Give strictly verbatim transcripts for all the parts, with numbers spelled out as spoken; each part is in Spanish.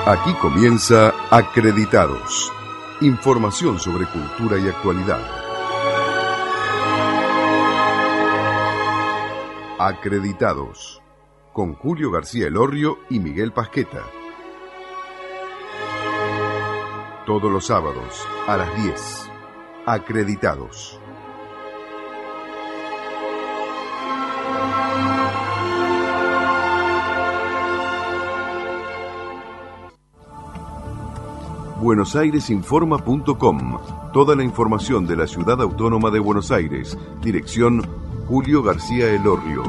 Aquí comienza Acreditados. Información sobre cultura y actualidad. Acreditados. Con Julio García Elorrio y Miguel Pasqueta. Todos los sábados a las diez. Acreditados. buenos aires informa punto com. Toda la información de la Ciudad Autónoma de Buenos Aires. Dirección Julio García Elorrio.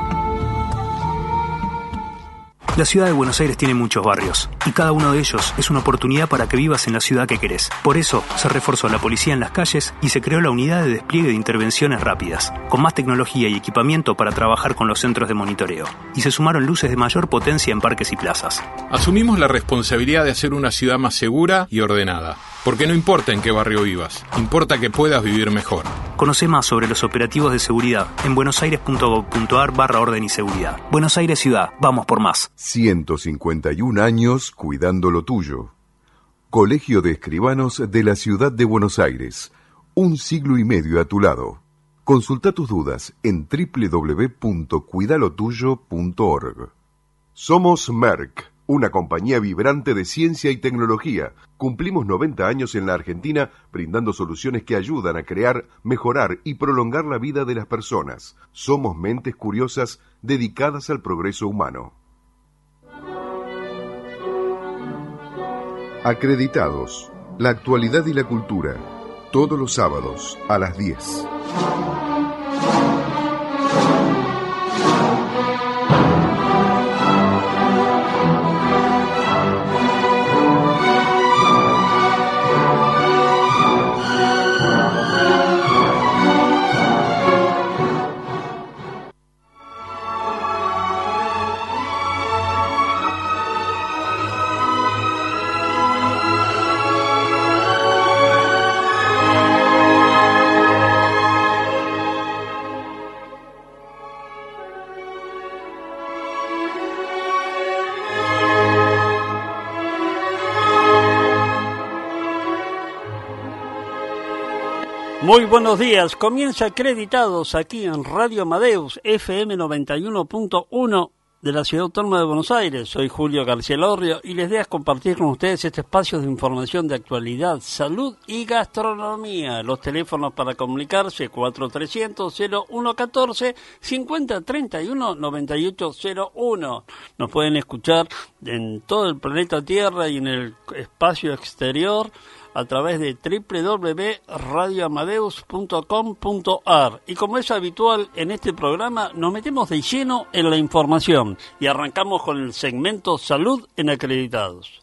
La ciudad de Buenos Aires tiene muchos barrios, y cada uno de ellos es una oportunidad para que vivas en la ciudad que querés. Por eso, se reforzó la policía en las calles y se creó la unidad de despliegue de intervenciones rápidas, con más tecnología y equipamiento para trabajar con los centros de monitoreo. Y se sumaron luces de mayor potencia en parques y plazas. Asumimos la responsabilidad de hacer una ciudad más segura y ordenada. Porque no importa en qué barrio vivas, importa que puedas vivir mejor. Conoce más sobre los operativos de seguridad en buenosaires.gov.ar barra orden y seguridad. Buenos Aires Ciudad, vamos por más. ciento cincuenta y un años cuidando lo tuyo. Colegio de Escribanos de la Ciudad de Buenos Aires. Un siglo y medio a tu lado. Consulta tus dudas en doble u doble u doble u punto cuidalotuyo punto org. Somos Merck, una compañía vibrante de ciencia y tecnología. Cumplimos noventa años en la Argentina brindando soluciones que ayudan a crear, mejorar y prolongar la vida de las personas. Somos mentes curiosas dedicadas al progreso humano. Acreditados. La actualidad y la cultura. Todos los sábados a las diez. Muy buenos días, comienza Acreditados aquí en Radio Amadeus, F M noventa y uno punto uno de la Ciudad Autónoma de Buenos Aires. Soy Julio García Elorrio y les dejo compartir con ustedes este espacio de información de actualidad, salud y gastronomía. Los teléfonos para comunicarse cuatro trescientos cero uno catorce cincuenta treinta y uno noventa y ocho cero uno. Nos pueden escuchar en todo el planeta Tierra y en el espacio exterior a través de doble u doble u doble u punto radio amadeus punto com punto ar. Y como es habitual en este programa, nos metemos de lleno en la información y arrancamos con el segmento Salud en Acreditados.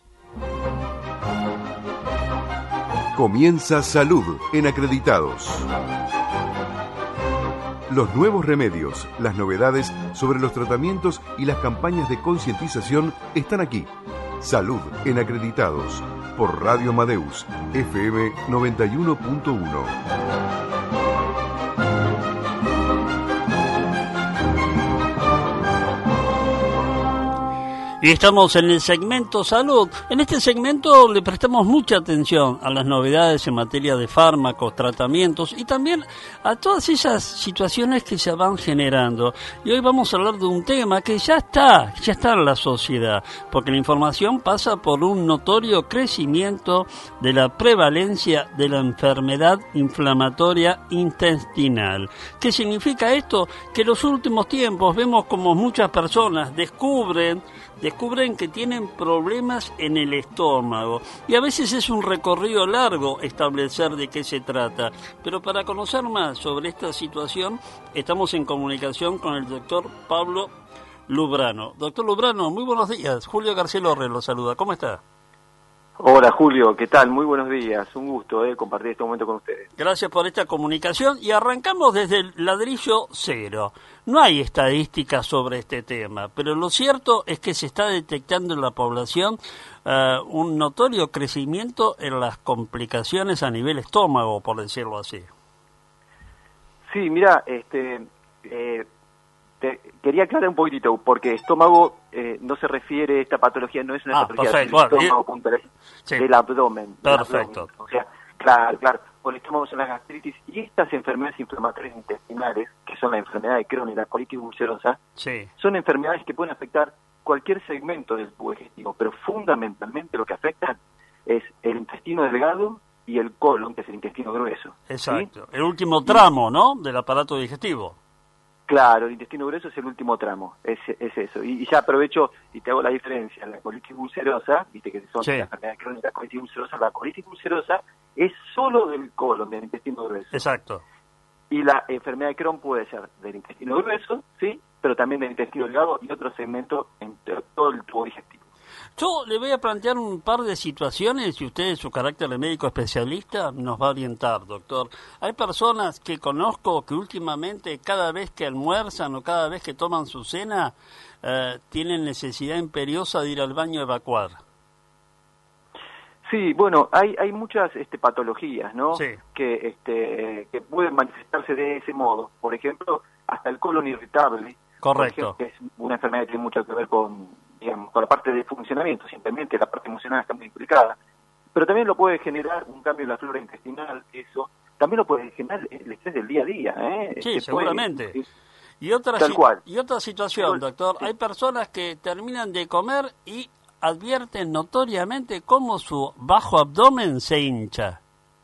Comienza Salud en Acreditados. Los nuevos remedios, las novedades sobre los tratamientos y las campañas de concientización están aquí. Salud en Acreditados, por Radio Amadeus, F M noventa y uno punto uno. Y estamos en el segmento Salud. En este segmento le prestamos mucha atención a las novedades en materia de fármacos, tratamientos y también a todas esas situaciones que se van generando. Y hoy vamos a hablar de un tema que ya está, ya está en la sociedad, porque la información pasa por un notorio crecimiento de la prevalencia de la enfermedad inflamatoria intestinal. ¿Qué significa esto? Que en los últimos tiempos vemos como muchas personas descubren descubren que tienen problemas en el estómago y a veces es un recorrido largo establecer de qué se trata, pero para conocer más sobre esta situación estamos en comunicación con el doctor Pablo Lubrano. Doctor Lubrano, muy buenos días. Julio García Elorrio lo saluda. ¿Cómo está? Hola Julio, ¿qué tal? Muy buenos días, un gusto eh, compartir este momento con ustedes. Gracias por esta comunicación y arrancamos desde el ladrillo cero. No hay estadísticas sobre este tema, pero lo cierto es que se está detectando en la población uh, un notorio crecimiento en las complicaciones a nivel estómago, por decirlo así. Sí, mira, este, eh, Este, quería aclarar un poquitito, porque estómago eh, no se refiere, esta patología no es una Ah, patología perfecto. del Bueno, estómago, y- punto, es sí. del abdomen. del Perfecto. abdomen. O sea, claro, claro, por el estómago son las gastritis y estas enfermedades inflamatorias intestinales, que son la enfermedad de Crohn y la colitis ulcerosa, Sí. son enfermedades que pueden afectar cualquier segmento del tubo digestivo, pero fundamentalmente lo que afectan es el intestino delgado y el colon, que es el intestino grueso. ¿sí? Exacto. El último tramo, ¿no? Del aparato digestivo. Claro, el intestino grueso es el último tramo, es, es eso. Y, y ya aprovecho y te hago la diferencia. La colitis ulcerosa, viste que son Sí. las enfermedades crónicas, la colitis ulcerosa, la colitis ulcerosa es solo del colon, del intestino grueso. Exacto. Y la enfermedad de Crohn puede ser del intestino grueso, sí, pero también del intestino delgado y otro segmento en todo el tubo digestivo. Yo le voy a plantear un par de situaciones y usted, en su carácter de médico especialista, nos va a orientar, doctor. Hay personas que conozco que últimamente, cada vez que almuerzan o cada vez que toman su cena, eh, tienen necesidad imperiosa de ir al baño a evacuar. Sí, bueno, hay hay muchas este, patologías, ¿no? Sí. Que este que pueden manifestarse de ese modo. Por ejemplo, hasta el colon irritable. Correcto. Por ejemplo, que es una enfermedad que tiene mucho que ver con, digamos, con la parte de funcionamiento, simplemente la parte emocional está muy implicada. Pero también lo puede generar un cambio en la flora intestinal, eso. También lo puede generar el estrés del día a día, ¿eh? Sí, Este, seguramente. puede- Y otra, Tal si- cual. y otra situación, doctor. Sí. Hay personas que terminan de comer y advierten notoriamente cómo su bajo abdomen se hincha.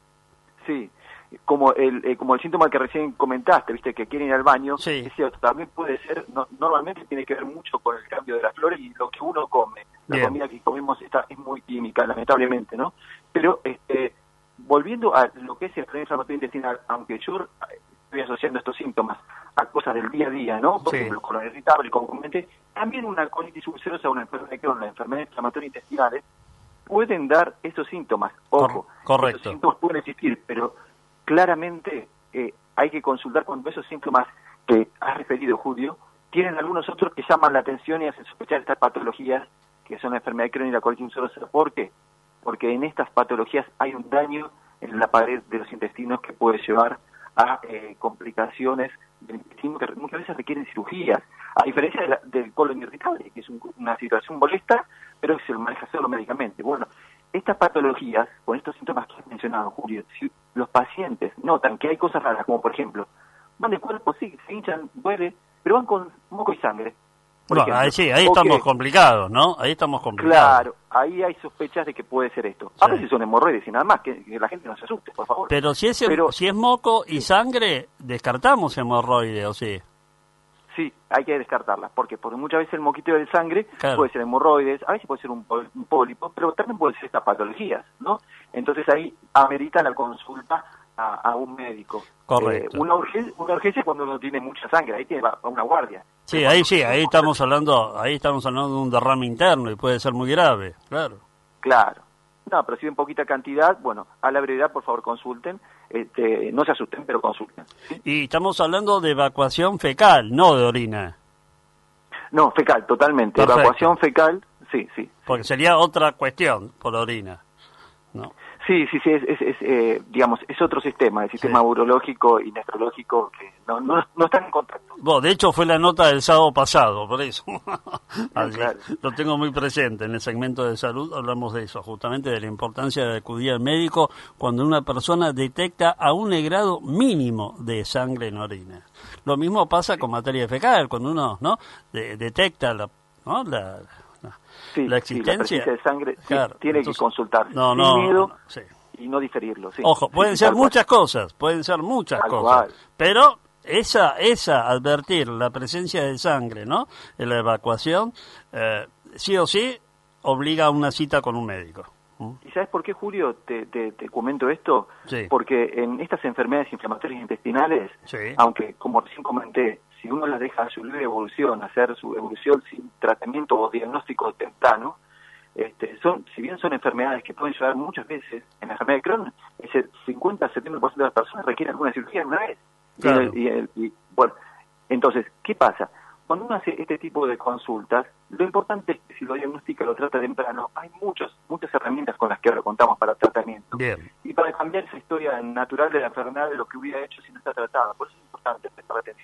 Sí, como el eh, como el síntoma que recién comentaste, viste, que quieren ir al baño, Sí. es cierto, también puede ser, no, normalmente tiene que ver mucho con el cambio de las flores y lo que uno come. La Bien. comida que comemos está es muy química, lamentablemente, ¿no? Pero este volviendo a lo que es el enfermedad inflamatoria intestinal, aunque yo eh, estoy asociando estos síntomas a cosas del día a día, ¿no? Por Sí. ejemplo, colon irritable, como comenté, también una colitis ulcerosa, una enfermedad de Crohn, la enfermedad inflamatoria intestinales, pueden dar esos síntomas. Ojo, Cor- correcto. esos síntomas pueden existir, pero claramente eh, hay que consultar cuando esos síntomas que has referido, Julio, tienen algunos otros que llaman la atención y hacen sospechar estas patologías, que son la enfermedad de Crohn y la colitis ulcerosa. ¿Por qué? Porque en estas patologías hay un daño en la pared de los intestinos que puede llevar a eh, complicaciones del intestino que muchas veces requieren cirugías, a diferencia de la- del colon irritable, que es un- una situación molesta, pero que se maneja solo médicamente. Bueno, estas patologías, con estos síntomas que has mencionado, Julio, si los pacientes notan que hay cosas raras, como por ejemplo, van de cuerpo, sí, se hinchan, duele, pero van con moco y sangre. por No, ejemplo. ahí sí, ahí O estamos que- complicados, ¿no? Ahí estamos complicados. Claro, ahí hay sospechas de que puede ser esto. A Sí. veces son hemorroides y nada más, que, que la gente no se asuste, por favor. Pero si es, hem- Pero- si es moco y sangre, descartamos hemorroide, ¿o sí? Sí, hay que descartarlas. ¿Por qué? Porque muchas veces el moquiteo de sangre Claro. puede ser hemorroides, a veces puede ser un, pol- un pólipo, pero también puede ser estas patologías, ¿no? Entonces ahí amerita la consulta a, a un médico. Correcto. Eh, una, urgencia, una urgencia es cuando uno tiene mucha sangre, ahí tiene va a una guardia. Sí, ahí sí, ahí estamos hablando, ahí estamos hablando de un derrame interno y puede ser muy grave, claro. Claro. No, pero si en poquita cantidad, bueno, a la brevedad, por favor, consulten. Este, no se asusten, pero consulten. ¿sí? Y estamos hablando de evacuación fecal, no de orina, No, fecal, totalmente. Perfecto. Evacuación fecal, sí, sí. porque sería otra cuestión por orina, ¿no? Sí, sí, sí, es, es, es, eh, digamos, es otro sistema, el sistema Sí. urológico y nefrológico que no, no, no están en contacto. Bueno, de hecho fue la nota del sábado pasado, por eso. Así, claro. lo tengo muy presente. En el segmento de salud hablamos de eso, justamente de la importancia de acudir al médico cuando una persona detecta a un grado mínimo de sangre en orina. Lo mismo pasa con materia fecal, cuando uno no de- detecta la, ¿no? la, la, Sí, la sí, existencia presencia de sangre sí, Claro, tiene entonces- que consultar No, sin no, miedo no, sí. y no diferirlo. Sí. Ojo, Sí, pueden sí, ser tal cual. muchas cosas, pueden ser muchas Tal cosas, cual. pero esa, esa, advertir la presencia de sangre, ¿no? En la evacuación, eh, sí o sí, obliga a una cita con un médico. ¿Mm? ¿Y sabes por qué, Julio, te, te, te comento esto? Sí. Porque en estas enfermedades inflamatorias intestinales, Sí. aunque, como recién comenté, si uno las deja a su libre evolución, hacer su evolución sin tratamiento o diagnóstico temprano, este, son, si bien son enfermedades que pueden llevar muchas veces, en la enfermedad de Crohn, ese cincuenta a setenta por ciento de las personas requieren alguna cirugía una vez. Claro. Y, el- y el- y, bueno, entonces, ¿qué pasa? Cuando uno hace este tipo de consultas, lo importante es que si lo diagnostica, lo trata temprano, hay muchos, muchas herramientas con las que ahora contamos para tratamiento. Bien. Y para cambiar esa historia natural de la enfermedad de lo que hubiera hecho si no está tratada. Por eso es importante prestar atención.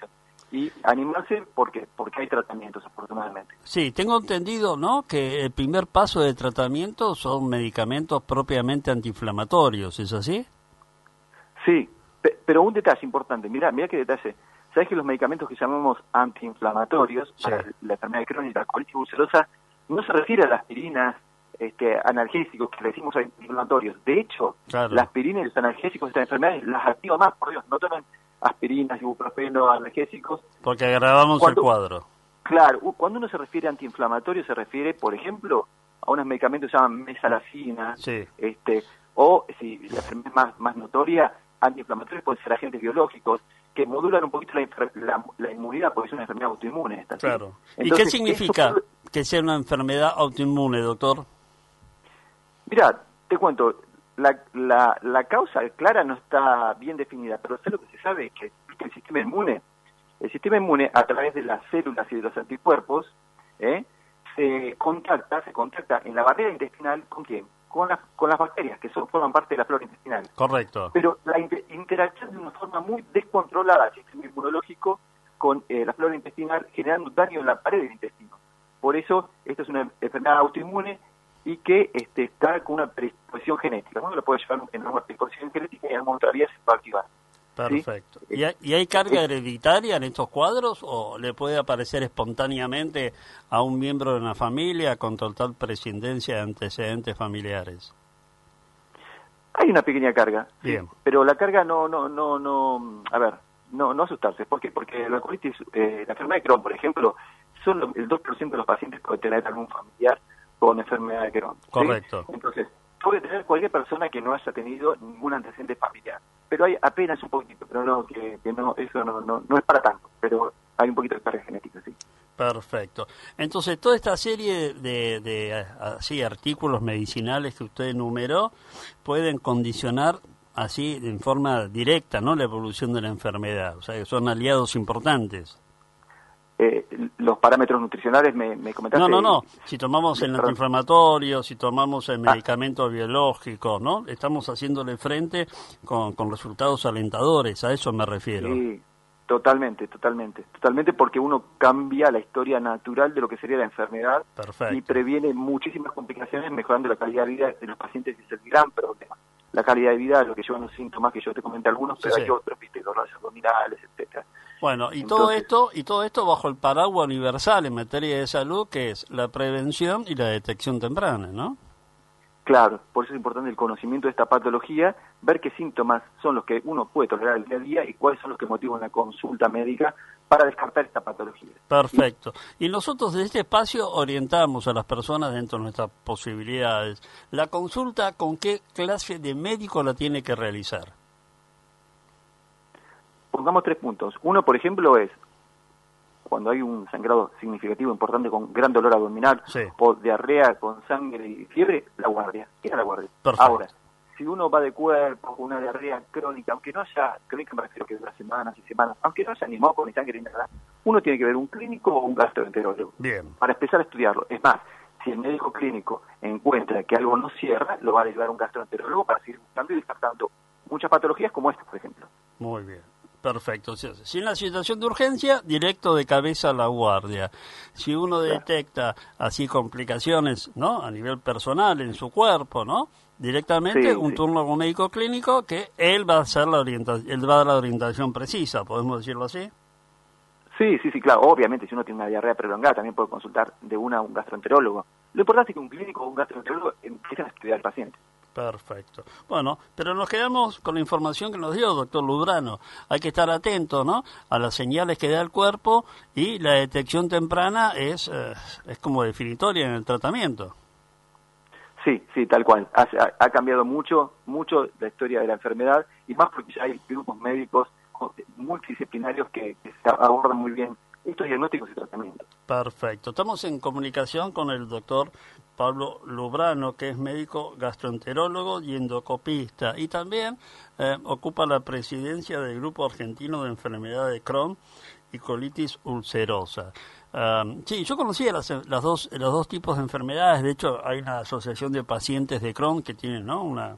y animarse porque porque hay tratamientos, afortunadamente. Sí, tengo entendido, ¿no?, que el primer paso de tratamiento son medicamentos propiamente antiinflamatorios, ¿es así? Sí, pe- pero un detalle importante, mira, mira qué detalle. ¿Sabes que los medicamentos que llamamos antiinflamatorios Sí. para la enfermedad crónica, la colitis ulcerosa, no se refiere a las aspirinas, este, analgésicos que le decimos antiinflamatorios? De hecho, Claro. la aspirina y los analgésicos de estas enfermedades las activa más, por Dios, no tomen aspirinas, ibuprofeno, analgésicos. Porque agravamos ¿Cuándo? el cuadro. Claro, u- cuando uno se refiere a antiinflamatorio se refiere, por ejemplo, a unos medicamentos que se llaman mesalazina, Sí. este, o si la enfermedad es más, más notoria, antiinflamatorios pueden ser agentes biológicos que modulan un poquito la, infer- la, la inmunidad, porque es una enfermedad autoinmune esta. ¿sí? Claro. ¿Y Entonces, qué significa esto- que sea una enfermedad autoinmune, doctor? Mira, te cuento, la, la, la causa clara no está bien definida, pero sé lo que se sabe es que, que el sistema inmune, el sistema inmune a través de las células y de los anticuerpos, ¿eh? se contacta, se contacta en la barrera intestinal ¿con quién? Con las, con las bacterias que son, forman parte de la flora intestinal. Correcto. Pero la inter- interacción de una forma muy descontrolada del sistema inmunológico con eh, la flora intestinal, generando daño en la pared del intestino. Por eso, esto es una enfermedad autoinmune y que este, está con una predisposición genética. Uno lo puede llevar en una predisposición genética y en algún momento de la vida se va a activar. Perfecto. ¿Sí? ¿Y hay, y hay carga hereditaria en estos cuadros o le puede aparecer espontáneamente a un miembro de una familia con total prescindencia de antecedentes familiares? Hay una pequeña carga, sí, Bien. pero la carga no, no, no, no, a ver, no, no asustarse. ¿Por qué? Porque la colitis, eh, la enfermedad de Crohn, por ejemplo, solo el dos por ciento de los pacientes puede tener algún familiar con enfermedad de Crohn. ¿sí? Correcto. Entonces, puede tener cualquier persona que no haya tenido ningún antecedente familiar. Pero hay apenas un poquito, pero no, que, que no, eso no, no, no es para tanto, pero hay un poquito de carga genética, sí. Perfecto. Entonces, toda esta serie de, de así artículos medicinales que usted enumeró pueden condicionar así en forma directa, ¿no?, la evolución de la enfermedad. O sea, que son aliados importantes. Eh, los parámetros nutricionales me, me comentaste. No, no, no. Si tomamos el Perdón. antiinflamatorio, si tomamos el Ah. medicamento biológico, ¿no? Estamos haciéndole frente con, con resultados alentadores, a eso me refiero. Sí, totalmente, totalmente. Totalmente porque uno cambia la historia natural de lo que sería la enfermedad Perfecto. y previene muchísimas complicaciones mejorando la calidad de vida de los pacientes, que es el gran problema. La calidad de vida, lo que llevan los síntomas, que yo te comenté algunos, pero Sí, hay sí. otros, viste, los rayos abdominales, etcétera. Bueno, y todo Entonces- esto y todo esto bajo el paraguas universal en materia de salud, que es la prevención y la detección temprana, ¿no? Claro, por eso es importante el conocimiento de esta patología, ver qué síntomas son los que uno puede tolerar el día a día y cuáles son los que motivan la consulta médica para descartar esta patología. Perfecto. Y nosotros desde este espacio orientamos a las personas dentro de nuestras posibilidades. La consulta, ¿con qué clase de médico la tiene que realizar? Pongamos tres puntos. Uno, por ejemplo, es cuando hay un sangrado significativo, importante, con gran dolor abdominal, Sí. o diarrea con sangre y fiebre, la guardia. Ir a la guardia. Perfecto. Ahora, si uno va de cuerpo con una diarrea crónica, aunque no haya, crónica me refiero que dura semanas y semanas, aunque no haya ni moco ni sangre ni nada, uno tiene que ver un clínico o un gastroenterólogo Bien. para empezar a estudiarlo. Es más, si el médico clínico encuentra que algo no cierra, lo va a derivar a un gastroenterólogo para seguir buscando y descartando muchas patologías como esta, por ejemplo. Muy bien. Perfecto. Si si en la situación de urgencia, directo de cabeza a la guardia. Si uno detecta así complicaciones, ¿no?, a nivel personal en su cuerpo, ¿no?, directamente Sí, un sí. turno con médico clínico que él va a hacer la orientación, él va a dar la orientación precisa, podemos decirlo así. Sí, sí, sí, claro. Obviamente, si uno tiene una diarrea prolongada, también puede consultar de una a un gastroenterólogo. Lo importante es que un clínico o un gastroenterólogo empiecen a estudiar al paciente. Perfecto. Bueno, pero nos quedamos con la información que nos dio doctor Lubrano. Hay que estar atento, ¿no?, a las señales que da el cuerpo y la detección temprana es, eh, es como definitoria en el tratamiento. Sí, sí, tal cual. Ha, ha- ha cambiado mucho, mucho la historia de la enfermedad y más porque ya hay grupos médicos multidisciplinarios que, que se abordan muy bien estos diagnósticos y tratamientos. Perfecto. Estamos en comunicación con el doctor Pablo Lubrano, que es médico gastroenterólogo y endocopista, y también eh, ocupa la presidencia del Grupo Argentino de Enfermedad de Crohn y Colitis Ulcerosa. Um, sí, yo conocía las, las dos, los dos tipos de enfermedades. De hecho, hay una asociación de pacientes de Crohn que tienen, ¿no?, una,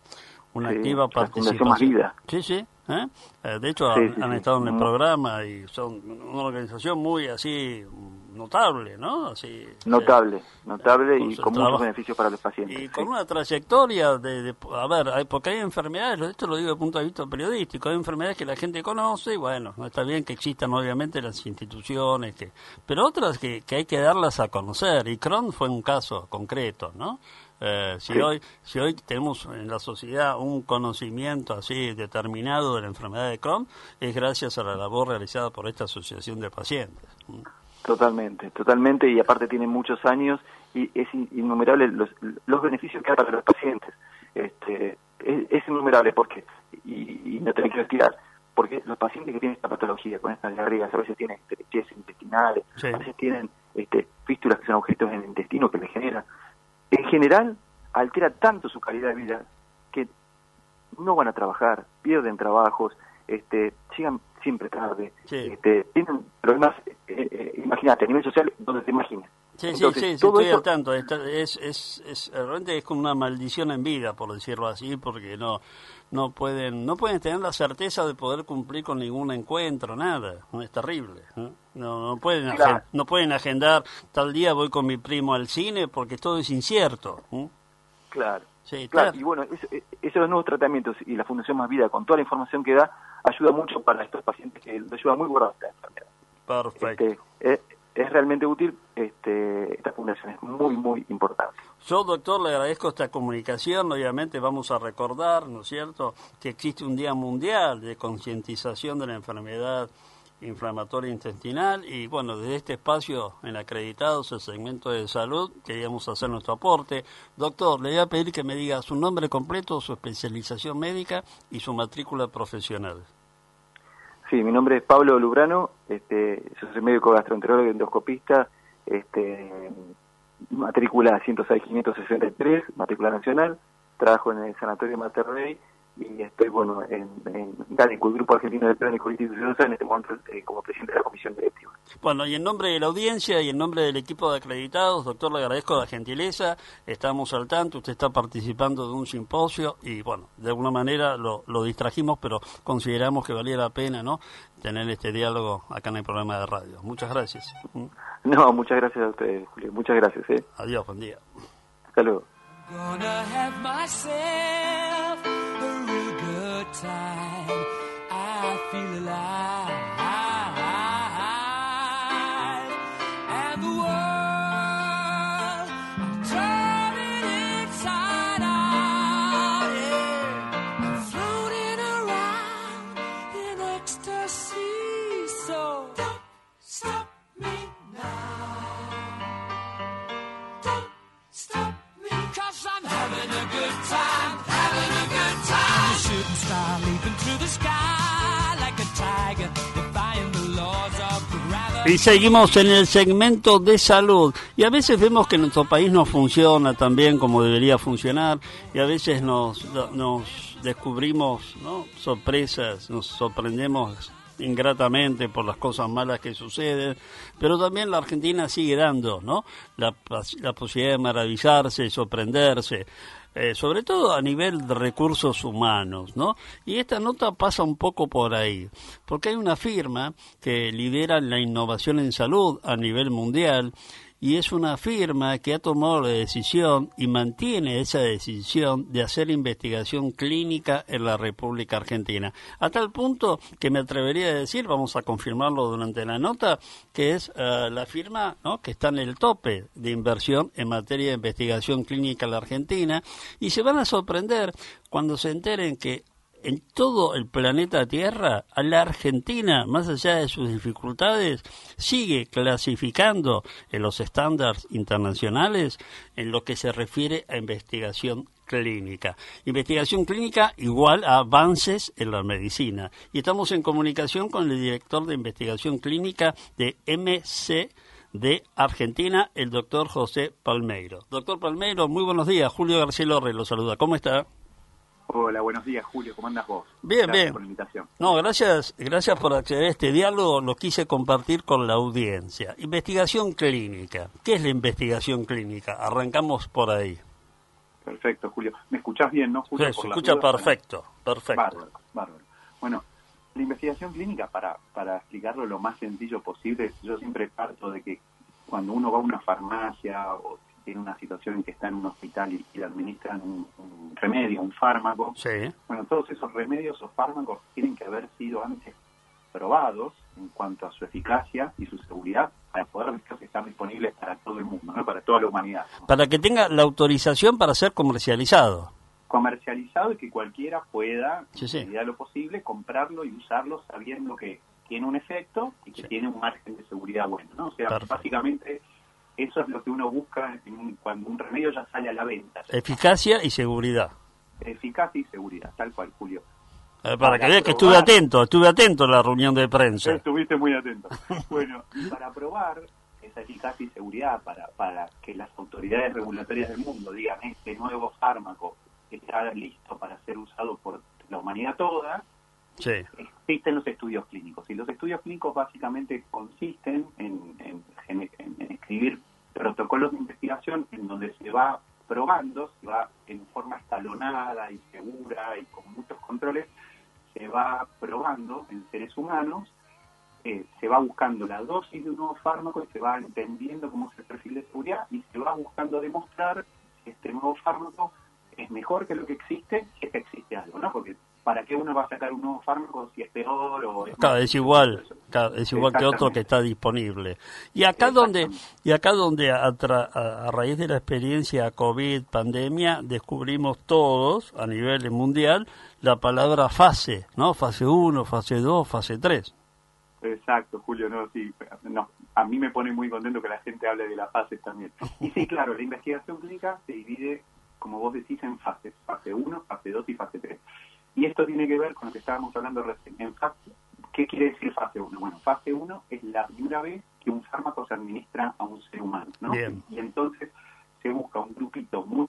una sí, activa la participación. Fundación Más Vida. Sí, sí. ¿eh? Eh, de hecho, sí, han, sí, han sí. estado en el Mm. programa y son una organización muy así notable, ¿no? Así, Notable, eh, notable con y su con trabajo. muchos beneficios para los pacientes. Y sí. con una trayectoria de, de- a ver, hay, porque hay enfermedades, esto lo digo desde el punto de vista periodístico, hay enfermedades que la gente conoce y bueno, no está bien que existan obviamente las instituciones, que pero otras que, que hay que darlas a conocer, y Crohn fue un caso concreto, ¿no? Eh, si Sí. hoy si hoy tenemos en la sociedad un conocimiento así determinado de la enfermedad de Crohn, es gracias a la labor realizada por esta asociación de pacientes. Totalmente, totalmente, y aparte tiene muchos años y es in- innumerable los, los beneficios que hay para los pacientes. Este, es, es innumerable porque, y, y no te lo quiero estirar, porque los pacientes que tienen esta patología, con estas diarreas, a veces tienen estrechez intestinales, Sí. a veces tienen este, fístulas que son agujeros en el intestino que les generan. En general, altera tanto su calidad de vida que no van a trabajar, pierden trabajos, este, llegan siempre tarde, Sí. este, tienen problemas, eh, eh, imagínate, a nivel social, donde te imagines. Sí, Entonces, sí, sí, sí, todo estoy eso- al tanto. Está- Es, es, es, realmente es como una maldición en vida, por decirlo así, porque no no pueden no pueden tener la certeza de poder cumplir con ningún encuentro, nada. ¿No? Es terrible. ¿no? No, no pueden agen- Claro. no pueden agendar tal día voy con mi primo al cine porque todo es incierto. ¿no? Claro, Sí, claro, ter- y bueno, eso, eh, esos nuevos tratamientos y la Fundación Más Vida, con toda la información que da, ayuda mucho para estos pacientes que les ayuda muy borrado esta enfermedad. Perfecto. Este, es, es realmente útil, este, esta fundación es muy, muy importante. Yo, doctor, le agradezco esta comunicación. Obviamente vamos a recordar, ¿no es cierto?, que existe un Día Mundial de Concientización de la Enfermedad Inflamatoria Intestinal y, bueno, desde este espacio en Acreditados, el segmento de salud, queríamos hacer nuestro aporte. Doctor, le voy a pedir que me diga su nombre completo, su especialización médica y su matrícula profesional. Sí, mi nombre es Pablo Lubrano, este, soy médico gastroenterólogo y endoscopista, este, matrícula ciento seis quinientos sesenta y tres, matrícula nacional, trabajo en el Sanatorio Mater Dei y estoy, bueno, en, en GANICO, el Grupo Argentino de Plan y Colitis Ulcerosa, en este momento eh, como presidente de la comisión directiva. Bueno, y en nombre de la audiencia y en nombre del equipo de acreditados, doctor, le agradezco la gentileza, estamos al tanto, usted está participando de un simposio y, bueno, de alguna manera lo, lo distrajimos, pero consideramos que valía la pena, ¿no?, tener este diálogo acá en el programa de radio. Muchas gracias. ¿Mm? No, muchas gracias a ustedes, Julio, muchas gracias. ¿eh? Adiós, buen día. Hasta luego. Gonna have myself a real good time. I feel alive. And the world, I'm turning inside out. Yeah. I'm floating around in ecstasy. So don't stop me now. Don't stop me, 'cause I'm having a good time, having a good time. A shooting star leaping through the sky like a tiger, defying the laws of gravity. Y seguimos en el segmento de salud. Y a veces vemos que nuestro país no funciona tan bien como debería funcionar. Y a veces nos, nos descubrimos, ¿no?, sorpresas, nos sorprendemos ingratamente por las cosas malas que suceden, pero también la Argentina sigue dando, ¿no?, la, la posibilidad de maravillarse y sorprenderse, eh, sobre todo a nivel de recursos humanos, ¿no? Y esta nota pasa un poco por ahí, porque hay una firma que lidera la innovación en salud a nivel mundial, y es una firma que ha tomado la decisión y mantiene esa decisión de hacer investigación clínica en la República Argentina. A tal punto que me atrevería a decir, vamos a confirmarlo durante la nota, que es uh, la firma, ¿no?, que está en el tope de inversión en materia de investigación clínica en la Argentina, y se van a sorprender cuando se enteren que en todo el planeta Tierra, a la Argentina, más allá de sus dificultades, sigue clasificando en los estándares internacionales en lo que se refiere a investigación clínica. Investigación clínica igual a avances en la medicina. Y estamos en comunicación con el director de investigación clínica de M C de Argentina, el doctor José Palmeiro. Doctor Palmeiro, muy buenos días. Julio García Lorre lo saluda. ¿Cómo está? Hola, buenos días, Julio. ¿Cómo andas vos? Bien, Gracias bien. por la invitación. No, gracias, gracias por acceder a este diálogo. Lo quise compartir con la audiencia. Investigación clínica. ¿Qué es la investigación clínica? Arrancamos por ahí. Perfecto, Julio. ¿Me escuchás bien, no, Julio? Sí, Por se las escucha dudas, perfecto, perfecto. Bárbaro, bárbaro. Bueno, la investigación clínica, para, para explicarlo lo más sencillo posible, yo siempre parto de que cuando uno va a una farmacia o tiene una situación en que está en un hospital y, y le administran un, un remedio, un fármaco, Sí. bueno, todos esos remedios o fármacos tienen que haber sido antes probados en cuanto a su eficacia y su seguridad para poder estar disponibles para todo el mundo, ¿no? Para toda la humanidad, ¿no? Para que tenga la autorización para ser comercializado. Comercializado y que cualquiera pueda, Sí, sí. en medida de lo posible, comprarlo y usarlo sabiendo que tiene un efecto y que Sí. tiene un margen de seguridad bueno, ¿no? O sea, Perfecto. básicamente eso es lo que uno busca en un- cuando un remedio ya sale a la venta. Eficacia y seguridad. Eficacia y seguridad, tal cual, Julio. Eh, para Para que veas que estuve probar. atento, estuve atento en la reunión de prensa. Estuviste muy atento. Bueno, y para probar esa eficacia y seguridad, para, para que las autoridades regulatorias del mundo digan este nuevo fármaco está listo para ser usado por la humanidad toda, Sí. existen los estudios clínicos. Y los estudios clínicos básicamente consisten en, en, en- en escribir protocolos de investigación en donde se va probando, se va en forma escalonada y segura y con muchos controles, se va probando en seres humanos, eh, se va buscando la dosis de un nuevo fármaco y se va entendiendo cómo es el perfil de seguridad y se va buscando demostrar si este nuevo fármaco es mejor que lo que existe, si es que existe algo, ¿no? Porque ¿para qué uno va a sacar un nuevo fármaco si es peor o es Claro, más- es igual, claro, es igual que otro que Exactamente. está disponible. Y acá donde, Exactamente. y acá donde a, tra- a- a raíz de la experiencia COVID, pandemia, descubrimos todos, a nivel mundial, la palabra fase, ¿no? Fase uno, fase dos, fase tres. Exacto, Julio, no, sí, no, a mí me pone muy contento que la gente hable de las fases también. Y sí, claro, la investigación clínica se divide, como vos decís, en fases, fase uno, fase dos y fase tres. Y esto tiene que ver con lo que estábamos hablando recién. En fase, ¿qué quiere decir fase uno? Bueno, fase uno es la primera vez que un fármaco se administra a un ser humano, ¿no? Bien. Y entonces se busca un grupito muy...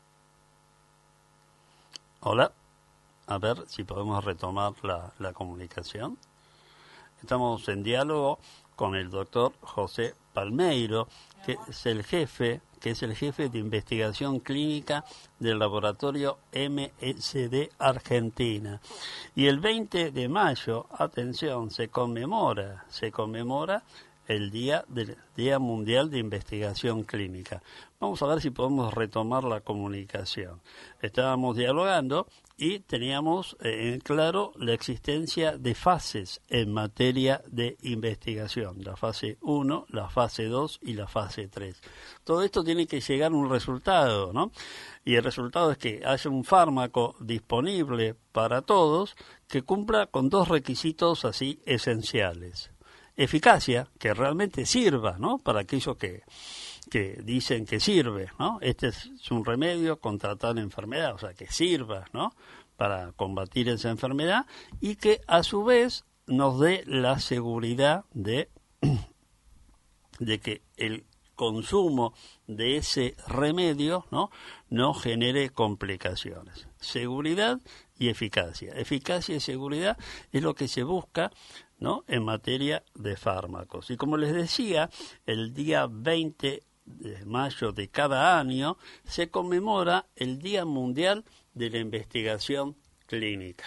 Hola, a ver si podemos retomar la, la comunicación. Estamos en diálogo con el doctor José Palmeiro, que es el jefe, que es el jefe de investigación clínica del laboratorio M S D Argentina. Y el veinte de mayo, atención, se conmemora, se conmemora el Día del Día Mundial de Investigación Clínica. Vamos a ver si podemos retomar la comunicación. Estábamos dialogando y teníamos eh, en claro la existencia de fases en materia de investigación. La fase uno, la fase dos y la fase tres. Todo esto tiene que llegar a un resultado, ¿no? Y el resultado es que haya un fármaco disponible para todos que cumpla con dos requisitos así esenciales. Eficacia, que realmente sirva, ¿no? Para aquellos que, que dicen que sirve, ¿no? Este es un remedio contra tal enfermedad, o sea, que sirva, ¿no? Para combatir esa enfermedad y que a su vez nos dé la seguridad de, de que el consumo de ese remedio, ¿no? no genere complicaciones. Seguridad y eficacia. Eficacia y seguridad es lo que se busca, ¿no? en materia de fármacos. Y como les decía, el día veinte de mayo de cada año se conmemora el Día Mundial de la Investigación Clínica.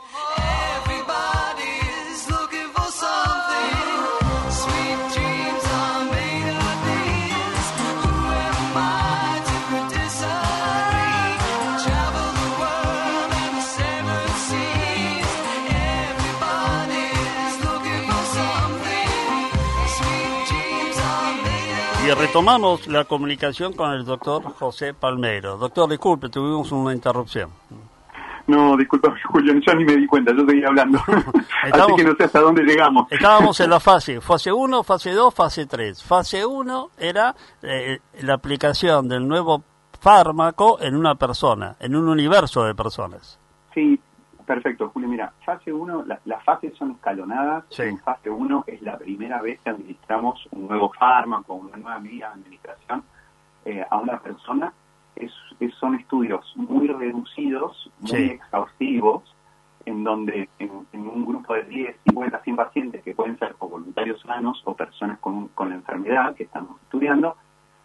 Everybody's looking for something. Sweet dreams are made of these. Who am I to disagree? Travel the world and the seven seas. Everybody's looking for something. Sweet dreams are made of Y retomamos la comunicación con el doctor José Palmeiro. Doctor, disculpe, tuvimos una interrupción. No, disculpa, Julio, yo ni me di cuenta, yo seguía hablando. Así Estamos- que no sé hasta dónde llegamos. Estábamos en la fase, fase uno, fase dos, fase tres. Fase uno era eh, la aplicación del nuevo fármaco en una persona, en un universo de personas. Sí, perfecto, Julio. Mira, fase uno, la, las fases son escalonadas. Sí. En fase uno es la primera vez que administramos un nuevo fármaco, una nueva medida de administración eh, a una persona. Es, es- son estudios muy reducidos, muy Sí. exhaustivos, en donde en, en un grupo de diez, cincuenta, cien pacientes que pueden ser o voluntarios sanos o personas con, con la enfermedad que estamos estudiando,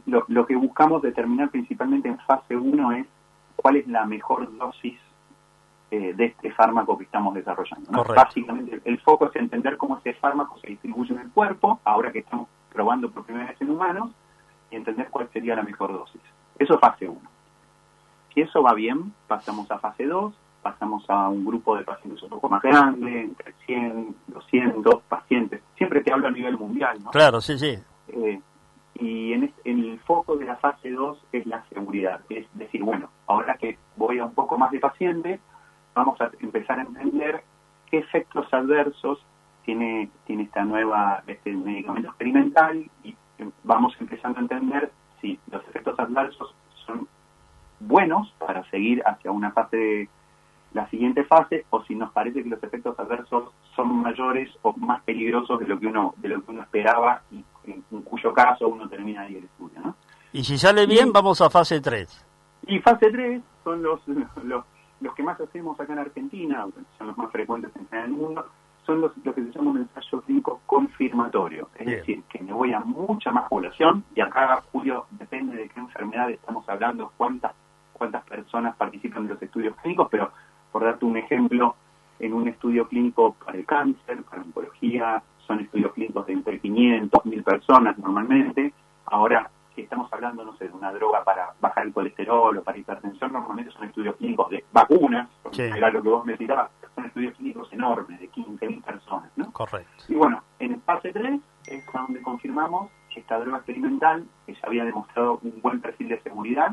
lo, lo que buscamos determinar principalmente en fase uno es cuál es la mejor dosis eh, de este fármaco que estamos desarrollando, ¿no? Básicamente el, el foco es entender cómo ese fármaco se distribuye en el cuerpo, ahora que estamos probando por primera vez en humanos, y entender cuál sería la mejor dosis. Eso es fase uno. Si eso va bien, pasamos a fase dos, pasamos a un grupo de pacientes un poco más grande, entre cien, doscientos pacientes. Siempre te hablo a nivel mundial, ¿no? Claro, sí, sí. Eh, y en, este, en el foco de la fase dos es la seguridad. Es decir, bueno, ahora que voy a un poco más de pacientes, vamos a empezar a entender qué efectos adversos tiene, tiene esta nueva, este medicamento experimental, y vamos empezando a entender si los efectos adversos son buenos para seguir hacia una fase de la siguiente fase, o si nos parece que los efectos adversos son mayores o más peligrosos de lo que uno de lo que uno esperaba, y en, en cuyo caso uno termina ahí el estudio, ¿no? Y si sale bien, y, vamos a fase tres. Y fase tres son los, los los que más hacemos acá en Argentina, son los más frecuentes en el mundo, son los, lo que se llama un ensayo clínico confirmatorio. Es bien. Decir, que me voy a mucha más población, y acá, Julio, depende de qué enfermedad estamos hablando, cuántas cuántas personas participan de los estudios clínicos, pero por darte un ejemplo, en un estudio clínico para el cáncer, para la oncología, son estudios clínicos de entre quinientas, mil personas normalmente. Ahora, si estamos hablando, no sé, de una droga para bajar el colesterol o para hipertensión, normalmente son estudios clínicos de vacunas, porque sí. Era lo que vos me tirabas, son estudios clínicos enormes, de quince mil personas, ¿no? Correcto. Y bueno, en fase tres es donde confirmamos que esta droga experimental, que ya había demostrado un buen perfil de seguridad,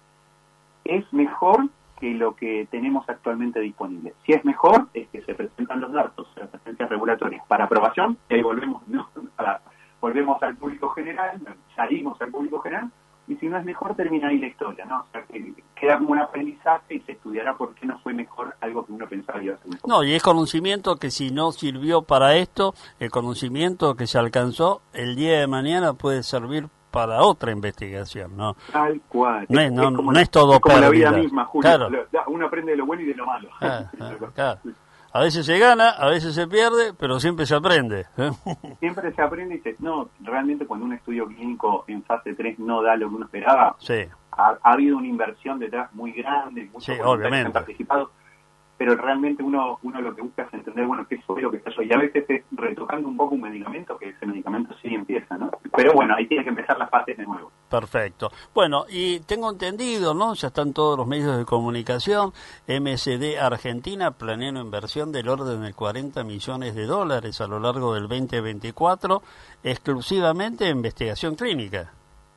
es mejor que lo que tenemos actualmente disponible. Si es mejor, es que se presentan los datos de las agencias regulatorias para aprobación, y ahí volvemos, ¿no? Para, volvemos al público general, salimos al público general, y si no es mejor, termina ahí la historia, ¿no? O sea, que queda como un aprendizaje y se estudiará por qué no fue mejor algo que uno pensaba que iba a ser mejor. No, y es conocimiento que si no sirvió para esto, el conocimiento que se alcanzó el día de mañana puede servir para otra investigación, ¿no? Tal cual. No es, no, es como, no es todo es como la vida pérdida. misma, Julio. Claro. Uno aprende de lo bueno y de lo malo. Ah, ah, claro. A veces se gana, a veces se pierde, pero siempre se aprende. ¿eh? Siempre se aprende y dices, no, realmente cuando un estudio clínico en fase tres no da lo que uno esperaba, sí. ha, ha habido una inversión detrás muy grande, muchos sí, voluntarios han participado, pero realmente uno uno lo que busca es entender, bueno, qué fue lo que pasó, y a veces es retocando un poco un medicamento, que ese medicamento sí empieza, ¿no? Pero bueno, ahí tiene que empezar las fases de nuevo. Perfecto. Bueno, y tengo entendido, ¿no? Ya están todos los medios de comunicación, M S D Argentina planea una inversión del orden de cuarenta millones de dólares a lo largo del veinte veinticuatro, exclusivamente en investigación clínica.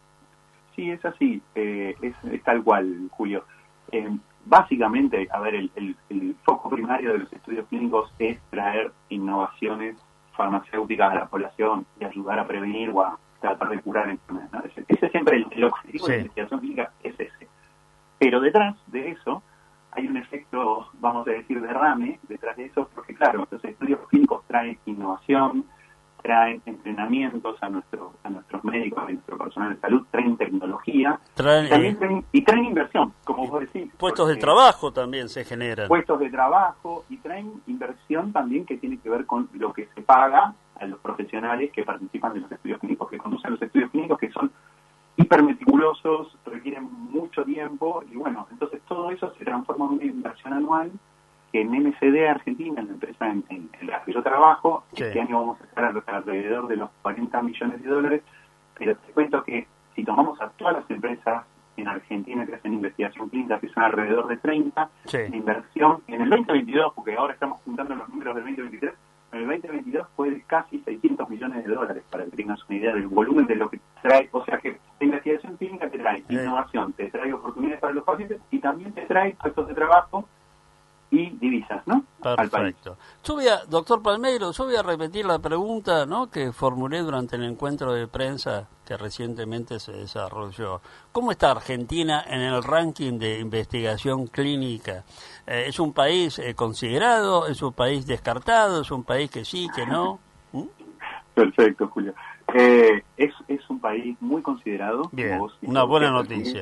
Sí, es así, eh, es, es tal cual, Julio. Eh, Básicamente, a ver, el, el, el foco primario de los estudios clínicos es traer innovaciones farmacéuticas a la población y ayudar a prevenir o a tratar de curar enfermedades, ¿no? Ese, ese es siempre el, el objetivo sí. de la investigación clínica, es ese. Pero detrás de eso hay un efecto, vamos a decir, derrame, detrás de eso, porque claro, los estudios clínicos traen innovación, traen entrenamientos a nuestro, a nuestros médicos, a nuestro personal de salud, traen tecnología, traen, y, también eh, traen, y traen inversión, como vos decís. Puestos de trabajo también se generan. Puestos de trabajo, y traen inversión también que tiene que ver con lo que se paga a los profesionales que participan de los estudios clínicos, que conducen los estudios clínicos, que son hipermeticulosos, requieren mucho tiempo, y bueno, entonces todo eso se transforma en una inversión anual que en M S D Argentina, en la empresa en, en, en la que yo trabajo, sí. Este año vamos a estar alrededor de los cuarenta millones de dólares, pero te cuento que si tomamos a todas las empresas en Argentina que hacen investigación clínica, que son alrededor de treinta, sí. La inversión en el veinte veintidós, porque ahora estamos juntando los números del veinte veintitrés, en el veinte veintidós fue de casi seiscientos millones de dólares, para que tengas una idea del volumen de lo que trae. O sea que la investigación clínica te trae sí. innovación, te trae oportunidades para los pacientes y también te trae puestos de trabajo y divisas, ¿no? Perfecto. Yo voy a, doctor Palmeiro, yo voy a repetir la pregunta, ¿no?, que formulé durante el encuentro de prensa que recientemente se desarrolló. ¿Cómo está Argentina en el ranking de investigación clínica? Eh, ¿Es un país eh, considerado? ¿Es un país descartado? ¿Es un país que sí, que no? ¿Mm? Perfecto, Julio. Eh, es, es un país muy considerado. Bien, vos, una buena noticia.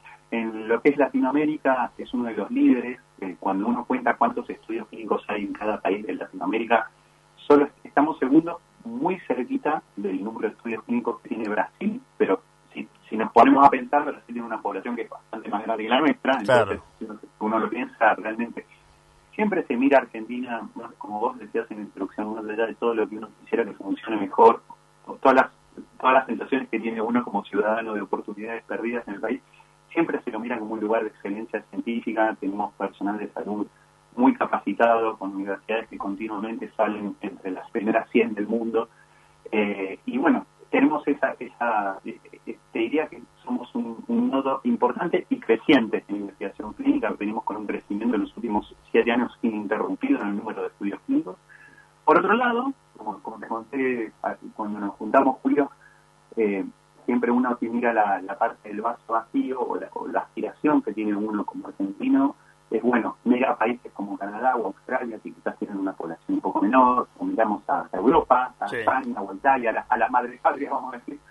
En lo que es Latinoamérica es uno de los líderes. Eh, cuando uno cuenta cuántos estudios clínicos hay en cada país de Latinoamérica, solo estamos segundos, muy cerquita del número de estudios clínicos que tiene Brasil, pero si, si nos ponemos a pensar, Brasil tiene una población que es bastante más grande que la nuestra, entonces claro. uno lo piensa realmente. Siempre se mira a Argentina, como vos decías en la introducción, más allá de todo lo que uno quisiera que funcione mejor, o todas las, todas las sensaciones que tiene uno como ciudadano de oportunidades perdidas en el país, siempre se lo mira como un lugar de excelencia científica. Tenemos personal de salud muy capacitado, con universidades que continuamente salen entre las primeras cien del mundo, eh, y bueno, tenemos esa, esa te diría que somos un, un nodo importante y creciente en investigación clínica. Venimos con un crecimiento en los últimos siete años ininterrumpido en el número de estudios clínicos. Por otro lado, como, como te conté cuando nos juntamos, Julio, eh, siempre uno que mira la, la parte del vaso vacío o la, o la aspiración que tiene uno como argentino, es bueno, mira países como Canadá o Australia, que quizás tienen una población un poco menor, o miramos a, a Europa, a sí. España o a Italia, a la, a la madre patria, vamos a decir,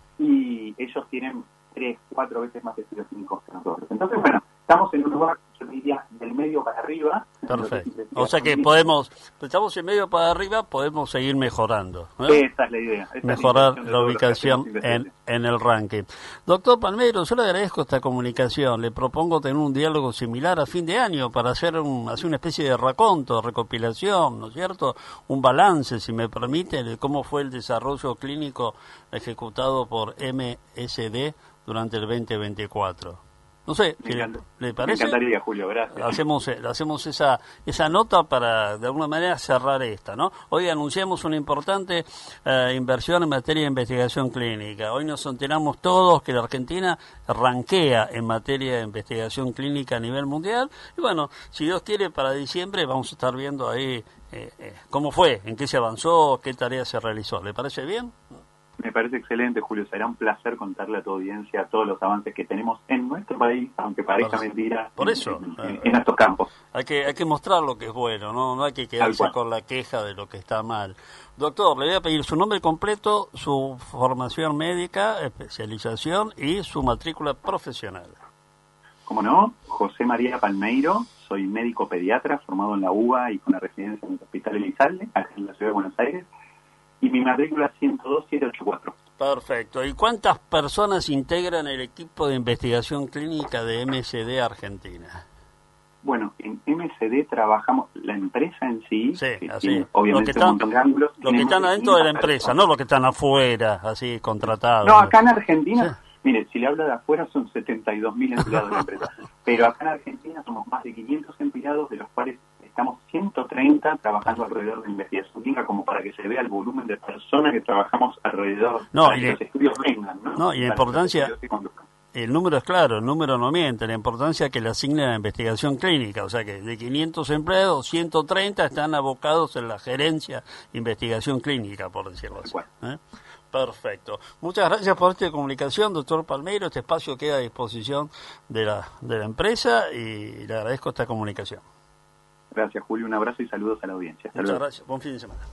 y ellos tienen tres, cuatro veces más estudios clínicos que nosotros. Entonces, bueno, estamos en un lugar, yo diría, del medio para arriba. Perfecto. O sea que podemos, estamos en medio para arriba, podemos seguir mejorando, ¿no? Esa es la idea. Esa Mejorar es la, la ubicación en, en el ranking. Doctor Palmeiro, yo le agradezco esta comunicación. Le propongo tener un diálogo similar a fin de año para hacer, un, hacer una especie de raconto, recopilación, ¿no es cierto? Un balance, si me permite, de cómo fue el desarrollo clínico ejecutado por M S D durante el veinte veinticuatro. No sé, me le, ¿le parece? Me encantaría, Julio, gracias. Hacemos, hacemos esa esa nota para, de alguna manera, cerrar esta, ¿no? Hoy anunciamos una importante eh, inversión en materia de investigación clínica. Hoy nos enteramos todos que la Argentina rankea en materia de investigación clínica a nivel mundial. Y bueno, si Dios quiere, para diciembre vamos a estar viendo ahí eh, eh, cómo fue, en qué se avanzó, qué tarea se realizó. ¿Le parece bien? Me parece excelente, Julio. Será un placer contarle a tu audiencia todos los avances que tenemos en nuestro país, aunque parezca por, mentira, por eso, en, en, en estos campos. Hay que hay que mostrar lo que es bueno, no no hay que quedarse con la queja de lo que está mal. Doctor, le voy a pedir su nombre completo, su formación médica, especialización y su matrícula profesional. Como no, José María Palmeiro, soy médico pediatra formado en la U B A y con la residencia en el Hospital Elizalde, aquí en la Ciudad de Buenos Aires. Y mi matrícula es ciento dos siete ochenta y cuatro. Perfecto. ¿Y cuántas personas integran el equipo de investigación clínica de M S D Argentina? Bueno, en M S D trabajamos la empresa en sí, sí que así. Tiene, obviamente, están, un montón de ángulos. Los que están adentro de la empresa, personas. No los que están afuera, así, contratados. No, acá en Argentina, sí. Mire, si le hablo de afuera son setenta y dos mil empleados de la empresa, pero acá en Argentina somos más de quinientos empleados, de los cuales estamos ciento treinta trabajando alrededor de investigación clínica, como para que se vea el volumen de personas que trabajamos alrededor, no, para y que le, los estudios vengan, ¿no? No, y la importancia, el número es claro, el número no miente, la importancia que le asigna la investigación clínica, o sea que de quinientos empleados, ciento treinta están abocados en la gerencia de investigación clínica, por decirlo así. ¿Eh? Perfecto. Muchas gracias por esta comunicación, doctor Palmeiro. Este espacio queda a disposición de la, de la empresa y le agradezco esta comunicación. Gracias, Julio. Un abrazo y saludos a la audiencia. Hasta Muchas luego. gracias. Buen fin de semana.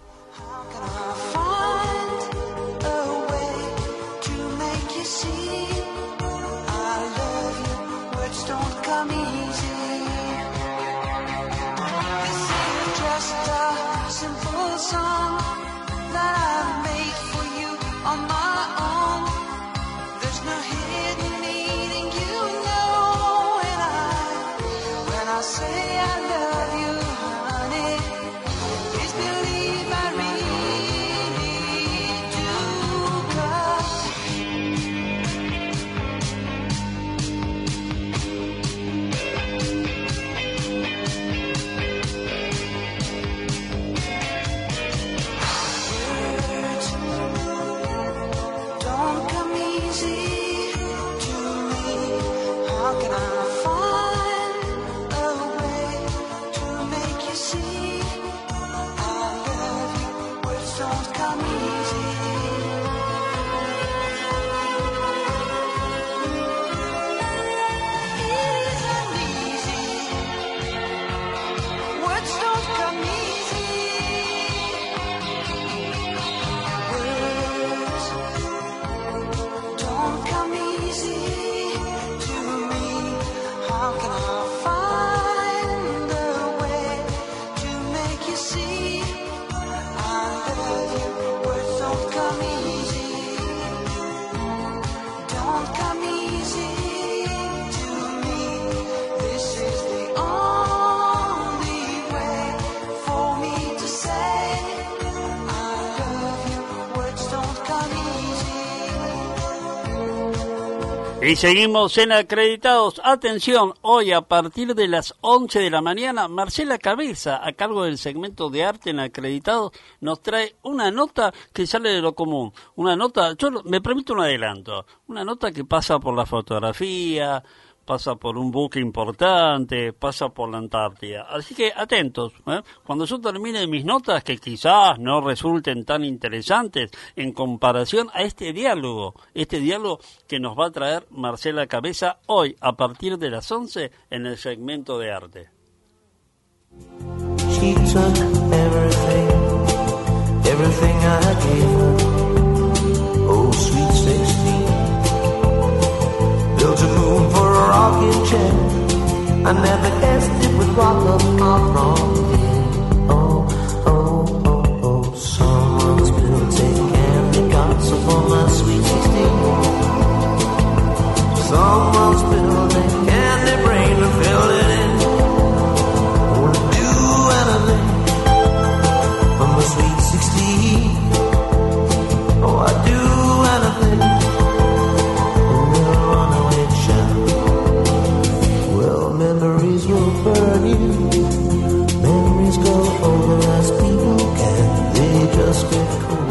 How can I find a way Y seguimos en Acreditados. Atención, hoy a partir de las once de la mañana, Marcela Cabeza, a cargo del segmento de arte en Acreditados, nos trae una nota que sale de lo común. Una nota, yo me permito un adelanto, una nota que pasa por la fotografía, pasa por un buque importante, pasa por la Antártida. Así que atentos, ¿eh? Cuando yo termine mis notas, que quizás no resulten tan interesantes en comparación a este diálogo, este diálogo que nos va a traer Marcela Cabeza hoy a partir de las once en el segmento de arte. She took everything, everything I gave her. Oh, sweet sixteen. Built a moon for a rocking chair. I never guessed it would rock up my wrong head. Oh, oh, oh, oh. Someone's built a candy castle for my sweet sixteen. Someone's built a candy brain to fill it in. Won't do anything for my sweet sixteen. Oh, I'd do anything. Memories will burn you. Memories go over as people can. They just get cold.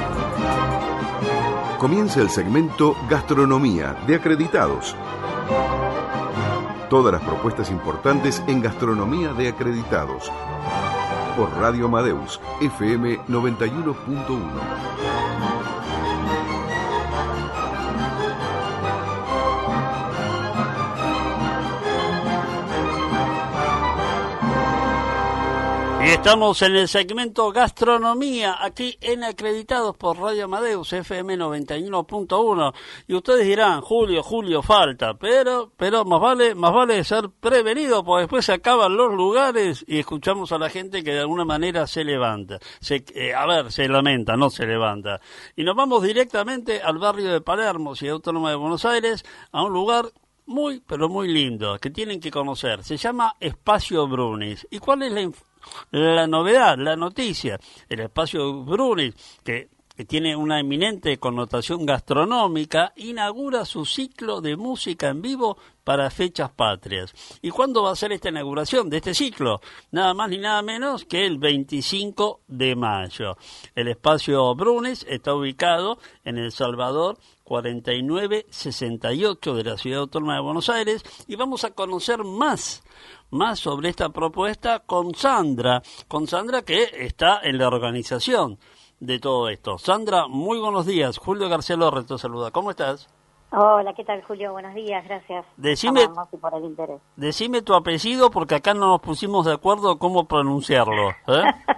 Comienza el segmento Gastronomía de Acreditados. Todas las propuestas importantes en Gastronomía de Acreditados. Por Radio Amadeus, F M noventa y uno punto uno. Y estamos en el segmento Gastronomía, aquí en Acreditados por Radio Amadeus, F M noventa y uno punto uno. Y ustedes dirán, Julio, Julio, falta, pero pero más vale más vale ser prevenido, porque después se acaban los lugares y escuchamos a la gente que de alguna manera se levanta. Se, eh, a ver, se lamenta, no se levanta. Y nos vamos directamente al barrio de Palermo, Ciudad Autónoma de Buenos Aires, a un lugar muy, pero muy lindo, que tienen que conocer. Se llama Espacio Brunis. ¿Y cuál es la información? La novedad, la noticia, el Espacio Brunis, que, que tiene una eminente connotación gastronómica, inaugura su ciclo de música en vivo para fechas patrias. ¿Y cuándo va a ser esta inauguración de este ciclo? Nada más ni nada menos que el veinticinco de mayo. El Espacio Brunis está ubicado en El Salvador cuarenta y nueve sesenta y ocho de la Ciudad Autónoma de Buenos Aires, y vamos a conocer más más sobre esta propuesta con Sandra, con Sandra que está en la organización de todo esto. Sandra, muy buenos días. Julio García Lorre te saluda. ¿Cómo estás? Hola, ¿qué tal, Julio? Buenos días, gracias. Decime, y por el interés. Decime tu apellido porque acá no nos pusimos de acuerdo cómo pronunciarlo. ¿eh?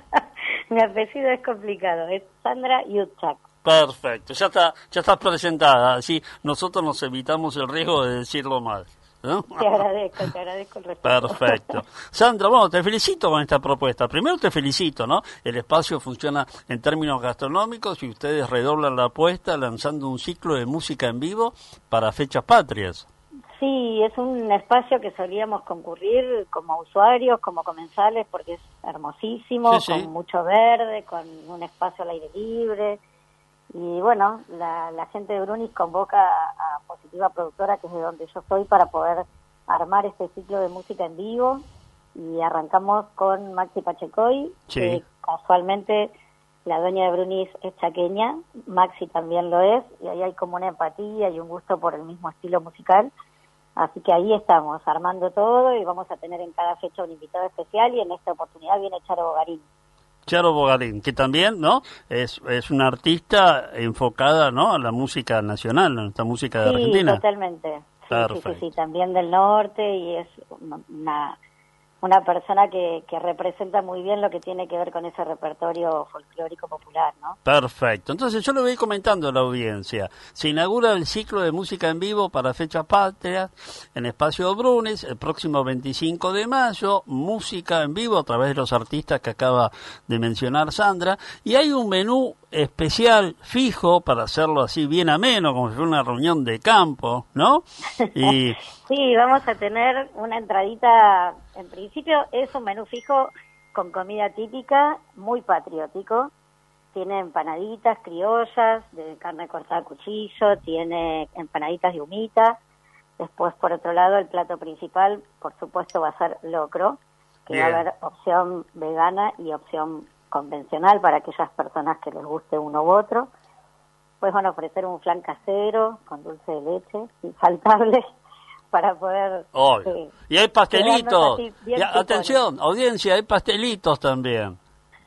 Mi apellido es complicado, es Sandra Yuchak. Perfecto, ya está, ya estás presentada, así nosotros nos evitamos el riesgo de decirlo mal. ¿No? Te agradezco, te agradezco el respeto. Perfecto. Sandra, bueno, te felicito con esta propuesta. Primero te felicito, ¿no? El espacio funciona en términos gastronómicos y ustedes redoblan la apuesta lanzando un ciclo de música en vivo para fechas patrias. Sí, es un espacio que solíamos concurrir como usuarios, como comensales, porque es hermosísimo, sí, sí. Con mucho verde, con un espacio al aire libre. Y bueno, la, la gente de Brunis convoca a, a Positiva Productora, que es de donde yo soy, para poder armar este ciclo de música en vivo. Y arrancamos con Maxi Pachecoy, sí. Que casualmente la dueña de Brunis es chaqueña, Maxi también lo es, y ahí hay como una empatía y un gusto por el mismo estilo musical. Así que ahí estamos, armando todo, y vamos a tener en cada fecha un invitado especial, y en esta oportunidad viene Charo Bogarín. Charo Bogarín, que también, ¿no? Es es una artista enfocada, ¿no? A la música nacional, a nuestra música de sí, Argentina. Sí, totalmente. Sí, Perfecto. sí, sí, sí, también del norte, y es una una persona que, que representa muy bien lo que tiene que ver con ese repertorio folclórico popular, ¿no? Perfecto. Entonces yo lo voy comentando a la audiencia. Se inaugura el ciclo de música en vivo para fechas patrias en Espacio Brunis el próximo veinticinco de mayo, música en vivo a través de los artistas que acaba de mencionar Sandra, y hay un menú especial fijo para hacerlo así bien ameno, como si fuera una reunión de campo, ¿no? Y sí, vamos a tener una entradita. En principio es un menú fijo con comida típica, muy patriótico. Tiene empanaditas criollas de carne cortada a cuchillo, tiene empanaditas de humita, Después, por otro lado, el plato principal, por supuesto, va a ser locro, que Bien. va a haber opción vegana y opción convencional para aquellas personas que les guste uno u otro. Pues van a ofrecer un flan casero con dulce de leche, infaltable, para poder... Obvio. eh, Y hay pastelitos. quedarnos así bien Y, picones. atención, audiencia, hay pastelitos también.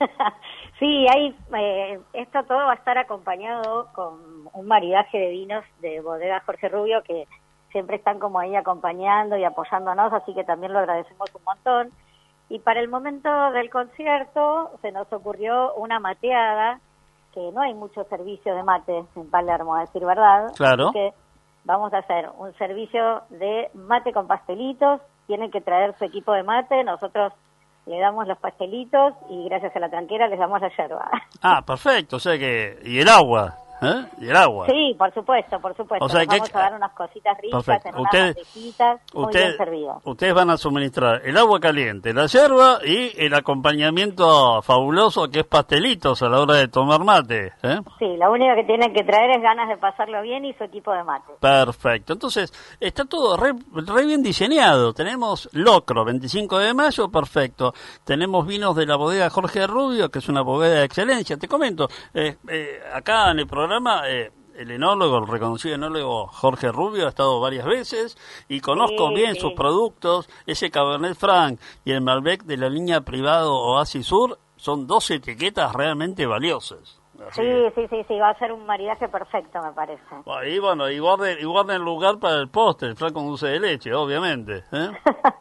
Sí, hay, eh, esto todo va a estar acompañado con un maridaje de vinos de Bodega Jorge Rubio, que siempre están como ahí acompañando y apoyándonos, así que también lo agradecemos un montón. Y para el momento del concierto se nos ocurrió una mateada, que no hay mucho servicio de mate en Palermo, a decir verdad. Claro. Así que vamos a hacer un servicio de mate con pastelitos, tienen que traer su equipo de mate, nosotros le damos los pastelitos y gracias a la tranquera les damos la yerba. Ah, perfecto, o sea que... Y el agua, ¿eh? Y el agua. Sí, por supuesto, por supuesto. O sea, Nos que- vamos a dar unas cositas ricas Perfecto. en unas Usted- bandejitas muy Usted- bien servidas. ustedes van a suministrar el agua caliente, la yerba y el acompañamiento fabuloso que es pastelitos a la hora de tomar mate, ¿eh? Sí, lo único que tienen que traer es ganas de pasarlo bien y su equipo de mate. Perfecto. Entonces, está todo re, re bien diseñado. Tenemos locro, veinticinco de mayo, perfecto. Tenemos vinos de la bodega Jorge Rubio, que es una bodega de excelencia. Te comento, eh, eh, acá en el programa... Eh, el enólogo, el reconocido enólogo Jorge Rubio ha estado varias veces y conozco Sí, bien sí. sus productos. Ese Cabernet Franc y el Malbec de la línea privado Oasis Sur son dos etiquetas realmente valiosas. Así que- Sí, sí, sí, sí, va a ser un maridaje perfecto, me parece. Y bueno, y guarden, y guarden lugar para el postre, el flan con dulce de leche, obviamente. ¿eh?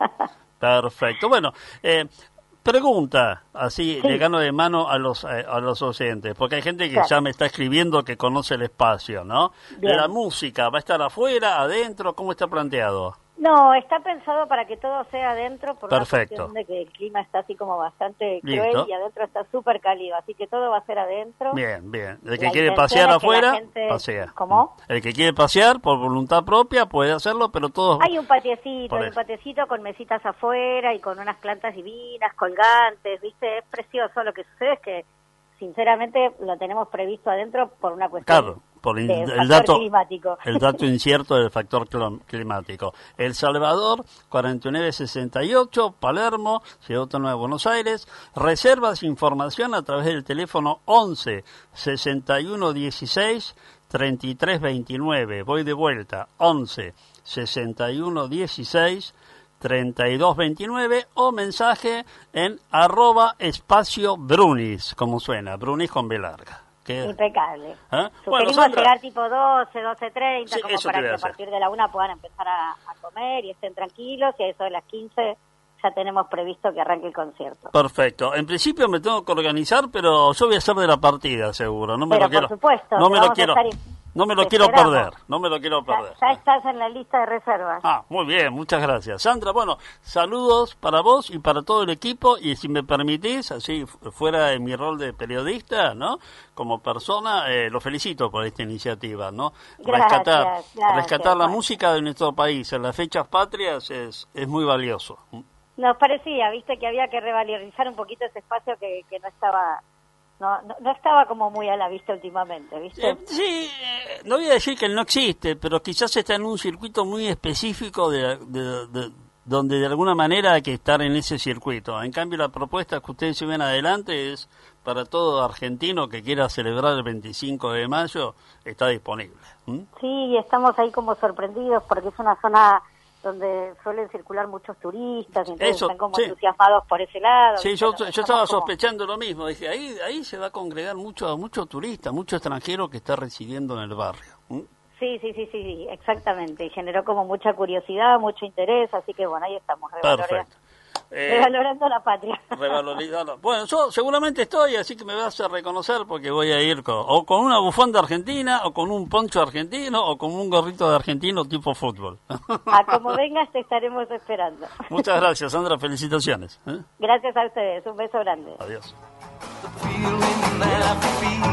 Perfecto. Bueno, eh, pregunta, así, Sí. llegando de mano a los eh, a los oyentes, porque hay gente que Claro. ya me está escribiendo que conoce el espacio, ¿no? Bien. La música, ¿va a estar afuera, adentro? ¿Cómo está planteado? No, está pensado para que todo sea adentro por Perfecto. una cuestión de que el clima está así como bastante Listo. cruel y adentro está súper cálido, así que todo va a ser adentro. Bien, bien. El La que quiere intención pasear es que afuera, la gente- pasea. ¿Cómo? El que quiere pasear por voluntad propia puede hacerlo, pero todos... Hay un patiecito, Por hay un eso. patiecito con mesitas afuera y con unas plantas divinas, colgantes, ¿viste? Es precioso. Lo que sucede es que, sinceramente, lo tenemos previsto adentro por una cuestión Claro, por in- de el factor dato climático. el dato incierto del factor clim- climático. El Salvador, cuarenta y nueve sesenta y ocho, Palermo, Ciudad Autónoma de Buenos Aires. Reservas, información a través del teléfono once sesenta y uno dieciséis treinta y tres veintinueve. Voy de vuelta, once sesenta y uno dieciséis treinta y dos veintinueve o mensaje en arroba espacio Brunis, como suena, Brunis con B larga. Que- Impecable. ¿Eh? Bueno, Sugerimos Sandra, llegar tipo doce, doce treinta, Sí, como eso te para iba que a a hacer. partir de la una puedan empezar a, a comer y estén tranquilos, y a eso de las quince ya tenemos previsto que arranque el concierto. perfecto. En principio me tengo que organizar, pero yo voy a ser de la partida, seguro. No me Pero lo quiero. por supuesto, no te me lo vamos a quiero. estar- No me lo te quiero esperamos. perder. No me lo quiero Ya, perder. ya estás en la lista de reservas. Ah, muy bien, muchas gracias. Sandra, bueno, saludos para vos y para todo el equipo, y si me permitís, así fu- fuera de mi rol de periodista, ¿no? Como persona, eh, lo felicito por esta iniciativa, ¿no? Gracias, rescatar gracias, rescatar la Juan. música de nuestro país en las fechas patrias es, es muy valioso. Nos parecía, viste, que había que revalorizar un poquito ese espacio que, que no estaba no, no, no estaba como muy a la vista últimamente, viste. Eh, sí, eh, no voy a decir que no existe, pero quizás está en un circuito muy específico de, de- de- donde de alguna manera hay que estar en ese circuito. En cambio, la propuesta que ustedes lleven adelante es para todo argentino que quiera celebrar el veinticinco de mayo, está disponible. ¿Mm? Sí, estamos ahí como sorprendidos porque es una zona donde suelen circular muchos turistas, y entonces Eso, están como sí. entusiasmados por ese lado. Sí, ¿viste? yo, Nos yo estamos estaba como- sospechando lo mismo. Dije, ahí ahí se va a congregar mucho mucho turista, mucho extranjero que está residiendo en el barrio. ¿Mm? Sí, sí, sí, sí, sí, exactamente. Y generó como mucha curiosidad, mucho interés, así que bueno, ahí estamos, revalora- Perfecto. Eh, revalorando la patria. Revalorizarlo. Bueno, yo seguramente estoy, así que me vas a reconocer porque voy a ir con, o con una bufanda argentina, o con un poncho argentino, o con un gorrito de argentino tipo fútbol. A como vengas te estaremos esperando. Muchas gracias, Sandra. Felicitaciones. ¿eh? Gracias a ustedes, un beso grande. Adiós. feeling that I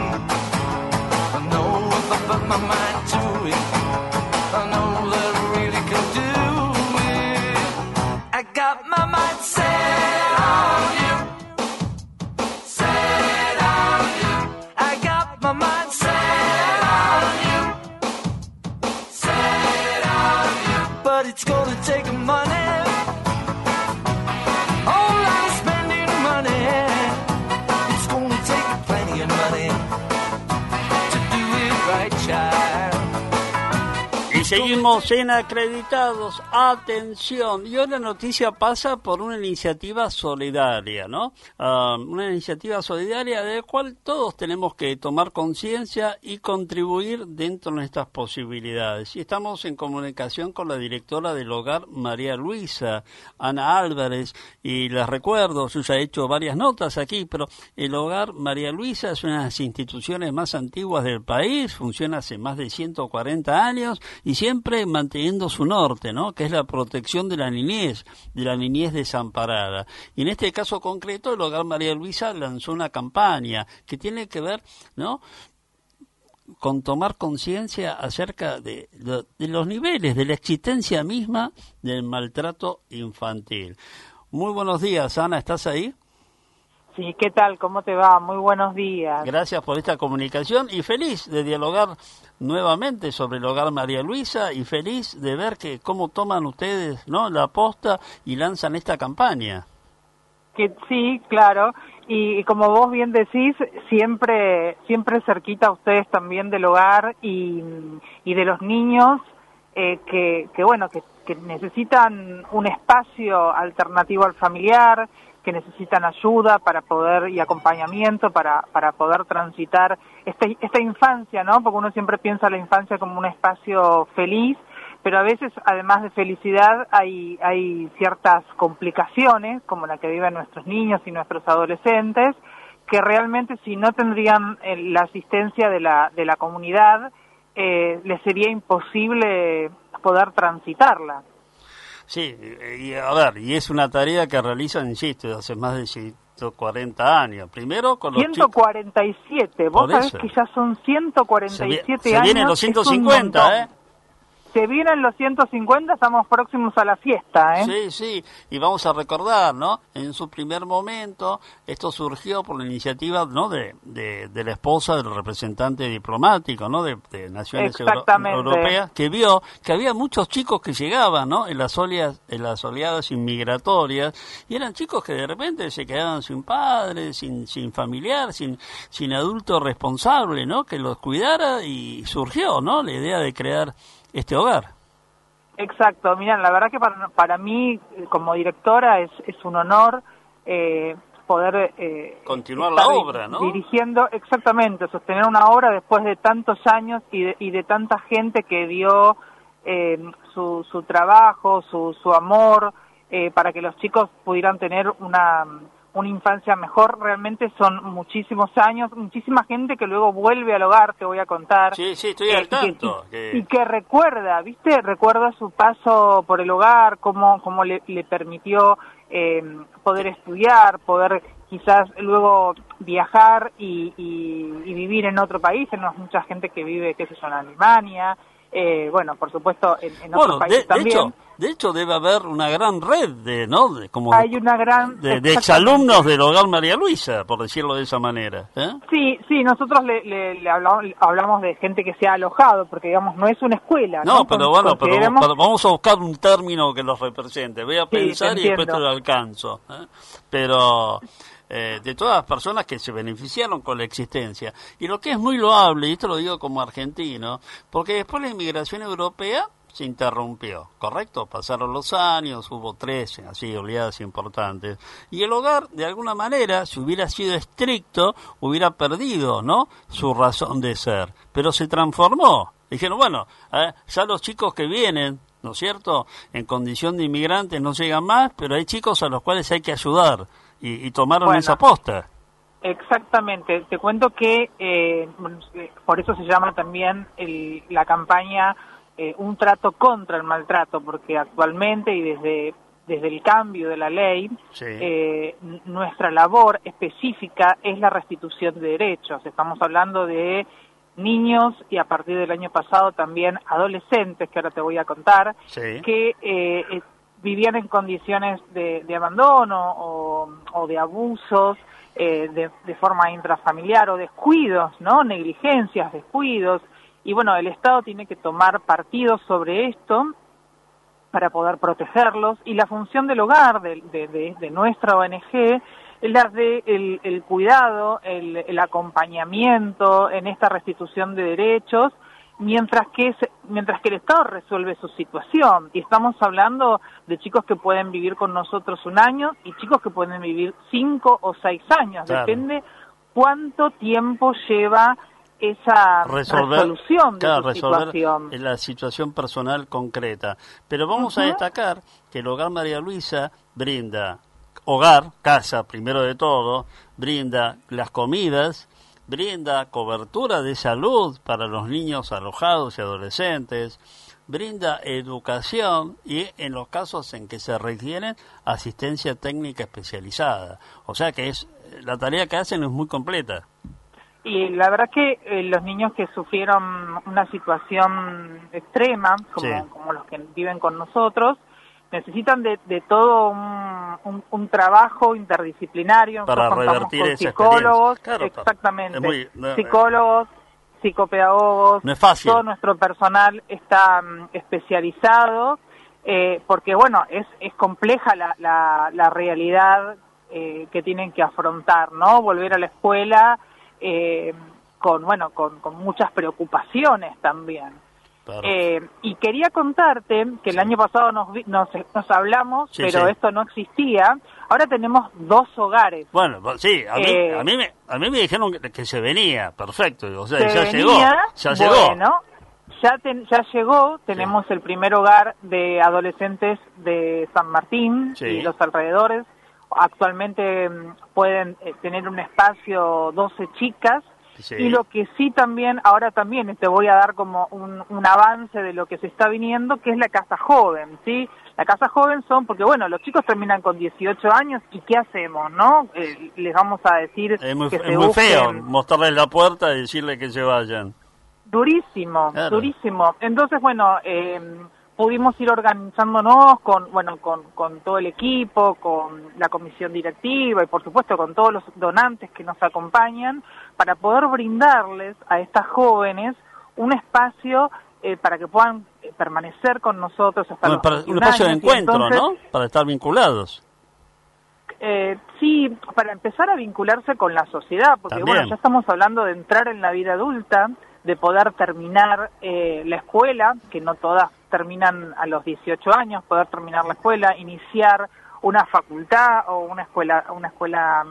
feel. I know if I put my mind to it, I know that I really can do it. I got my mind set on you, set on you. I got my mind set on you, set on you. but it's gonna take money. Oh, I'm spending money. It's gonna take plenty of money to do it right, child. Y seguimos en Acreditados. Atención. Y hoy la noticia pasa por una iniciativa solidaria, ¿no? Uh, una iniciativa solidaria de la cual todos tenemos que tomar conciencia y contribuir dentro de nuestras posibilidades. Y estamos en comunicación con la directora del Hogar María Luisa, Ana Álvarez. Y les recuerdo, yo ya he hecho varias notas aquí, pero el Hogar María Luisa es una de las instituciones más antiguas del país, funciona hace más de ciento cuarenta años y siempre manteniendo su norte, ¿no? Que es la protección de la niñez, de la niñez desamparada. Y en este caso concreto, el Hogar María Luisa lanzó una campaña que tiene que ver, ¿no?, con tomar conciencia acerca de, de, de los niveles, de la existencia misma del maltrato infantil. Muy buenos días, Ana, ¿estás ahí? Sí, ¿qué tal? ¿Cómo te va? Muy buenos días. Gracias por esta comunicación y feliz de dialogar nuevamente sobre el Hogar María Luisa y feliz de ver que cómo toman ustedes, ¿no?, la posta y lanzan esta campaña. Que sí, claro, y, y como vos bien decís, siempre siempre cerquita a ustedes también del hogar y, y de los niños eh, que, que, bueno, que, que necesitan un espacio alternativo al familiar, que necesitan ayuda para poder y acompañamiento para para poder transitar este, esta infancia, ¿no? Porque uno siempre piensa la infancia como un espacio feliz, pero a veces, además de felicidad, hay hay ciertas complicaciones, como la que viven nuestros niños y nuestros adolescentes, que realmente si no tendrían eh, la asistencia de la de la comunidad, eh, les sería imposible poder transitarla. Sí, y a ver, y es una tarea que realizan, insisto, hace más de ciento cuarenta años. Primero con los ciento cuarenta y siete, vos sabés que ya son ciento cuarenta y siete años. Se vienen los ciento cincuenta, ¿eh? Se vienen los ciento cincuenta, estamos próximos a la fiesta, ¿eh? Sí, sí, y vamos a recordar, ¿no? En su primer momento, esto surgió por la iniciativa, ¿no?, de, de, de la esposa del representante diplomático, ¿no?, de, de Naciones Euro- Europeas, que vio que había muchos chicos que llegaban, ¿no?, en las oleadas, en las oleadas inmigratorias, y eran chicos que de repente se quedaban sin padre, sin, sin familiar, sin, sin adulto responsable, ¿no?, que los cuidara, y surgió, ¿no?, la idea de crear este hogar. Exacto, miren, la verdad que para, para mí como directora es, es un honor eh, poder eh, continuar la obra, ¿no? Dirigiendo, exactamente, sostener una obra después de tantos años y de, y de tanta gente que dio eh, su, su trabajo, su, su amor, eh, para que los chicos pudieran tener una... una infancia mejor. Realmente son muchísimos años, muchísima gente que luego vuelve al hogar, te voy a contar. Sí, sí, estoy eh, al tanto. Y que, que... y que recuerda, ¿viste? Recuerda su paso por el hogar, cómo, cómo le, le permitió eh, poder estudiar, poder quizás luego viajar y, y, y vivir en otro país. Hay mucha gente que vive, qué sé yo, en Alemania, eh, bueno, por supuesto, en, en otros bueno, países de, también. De hecho, de hecho, debe haber una gran red de, ¿no? De, como Hay una gran... De, de exalumnos del Hogar María Luisa, por decirlo de esa manera. ¿eh? Sí, sí, nosotros le, le, le hablamos, hablamos de gente que se ha alojado, porque, digamos, no es una escuela. No, no pero bueno, pero, pero vamos a buscar un término que los represente. Voy a pensar sí, y después te lo alcanzo. ¿eh? Pero... Eh, de todas las personas que se beneficiaron con la existencia. Y lo que es muy loable, y esto lo digo como argentino, porque después la inmigración europea se interrumpió, ¿correcto? Pasaron los años, hubo tres, así, oleadas importantes. Y el hogar, de alguna manera, si hubiera sido estricto, hubiera perdido, ¿no?, su razón de ser. Pero se transformó. Dijeron, bueno, eh, ya los chicos que vienen, ¿no es cierto?, en condición de inmigrantes no llegan más, pero hay chicos a los cuales hay que ayudar. Y, y tomaron bueno, esa posta. Exactamente. Te cuento que eh, por eso se llama también el, la campaña eh, Un trato contra el maltrato, porque actualmente y desde, desde el cambio de la ley, sí. eh, nuestra labor específica es la restitución de derechos. Estamos hablando de niños y a partir del año pasado también adolescentes, que ahora te voy a contar, sí. que... Eh, vivían en condiciones de, de abandono o, o de abusos eh, de, de forma intrafamiliar o descuidos, ¿no? Negligencias, descuidos. Y bueno, el Estado tiene que tomar partido sobre esto para poder protegerlos, y la función del hogar, de, de, de, de nuestra O N G, es la de el, el cuidado, el, el acompañamiento en esta restitución de derechos, mientras que se, mientras que el Estado resuelve su situación. Y estamos hablando de chicos que pueden vivir con nosotros un año y chicos que pueden vivir cinco o seis años, claro. Depende cuánto tiempo lleva esa resolver, resolución de claro, su resolver situación. La situación personal concreta. Pero vamos uh-huh. a destacar que el Hogar María Luisa brinda hogar, casa, primero de todo, brinda las comidas, brinda cobertura de salud para los niños alojados y adolescentes, brinda educación y, en los casos en que se requieren, asistencia técnica especializada. O sea que es la tarea que hacen es muy completa. Y la verdad que eh, los niños que sufrieron una situación extrema, como, sí. como los que viven con nosotros, necesitan de, de todo un, un, un trabajo interdisciplinario. Para Nosotros revertir con esa psicólogos, claro, exactamente, muy, no, psicólogos, psicopedagogos, no es fácil. Todo nuestro personal está um, especializado, eh, porque bueno, es, es compleja la, la, la realidad eh, que tienen que afrontar, ¿no? Volver a la escuela eh, con, bueno, con, con muchas preocupaciones también. Claro. Eh, y quería contarte que el sí. año pasado nos, nos, nos hablamos, sí, pero sí. esto no existía. Ahora tenemos dos hogares. Bueno, sí, a mí, eh, a mí, me, a mí me dijeron que, que se venía, perfecto. O sea, se ya venía, llegó, ya llegó. Bueno, ya, ten, ya llegó, tenemos sí. el primer hogar de adolescentes de San Martín sí. y los alrededores. Actualmente pueden eh, tener un espacio doce chicas. Sí. Y lo que sí también, ahora también te voy a dar como un, un avance de lo que se está viniendo, que es la Casa Joven, ¿sí? La Casa Joven son, porque bueno, los chicos terminan con dieciocho años, ¿y qué hacemos, no? Eh, les vamos a decir es muy, que es se muy busquen... feo mostrarles la puerta y decirles que se vayan. Durísimo, claro. durísimo. Entonces, bueno, eh, pudimos ir organizándonos con, bueno, con, con todo el equipo, con la comisión directiva y por supuesto con todos los donantes que nos acompañan para poder brindarles a estas jóvenes un espacio eh, para que puedan eh, permanecer con nosotros hasta bueno, los para, un espacio de encuentro, entonces, ¿no? Para estar vinculados. Eh, sí, para empezar a vincularse con la sociedad, porque También. bueno, ya estamos hablando de entrar en la vida adulta, de poder terminar eh, la escuela, que no todas terminan a los dieciocho años, poder terminar la escuela, iniciar una facultad o una escuela una escuela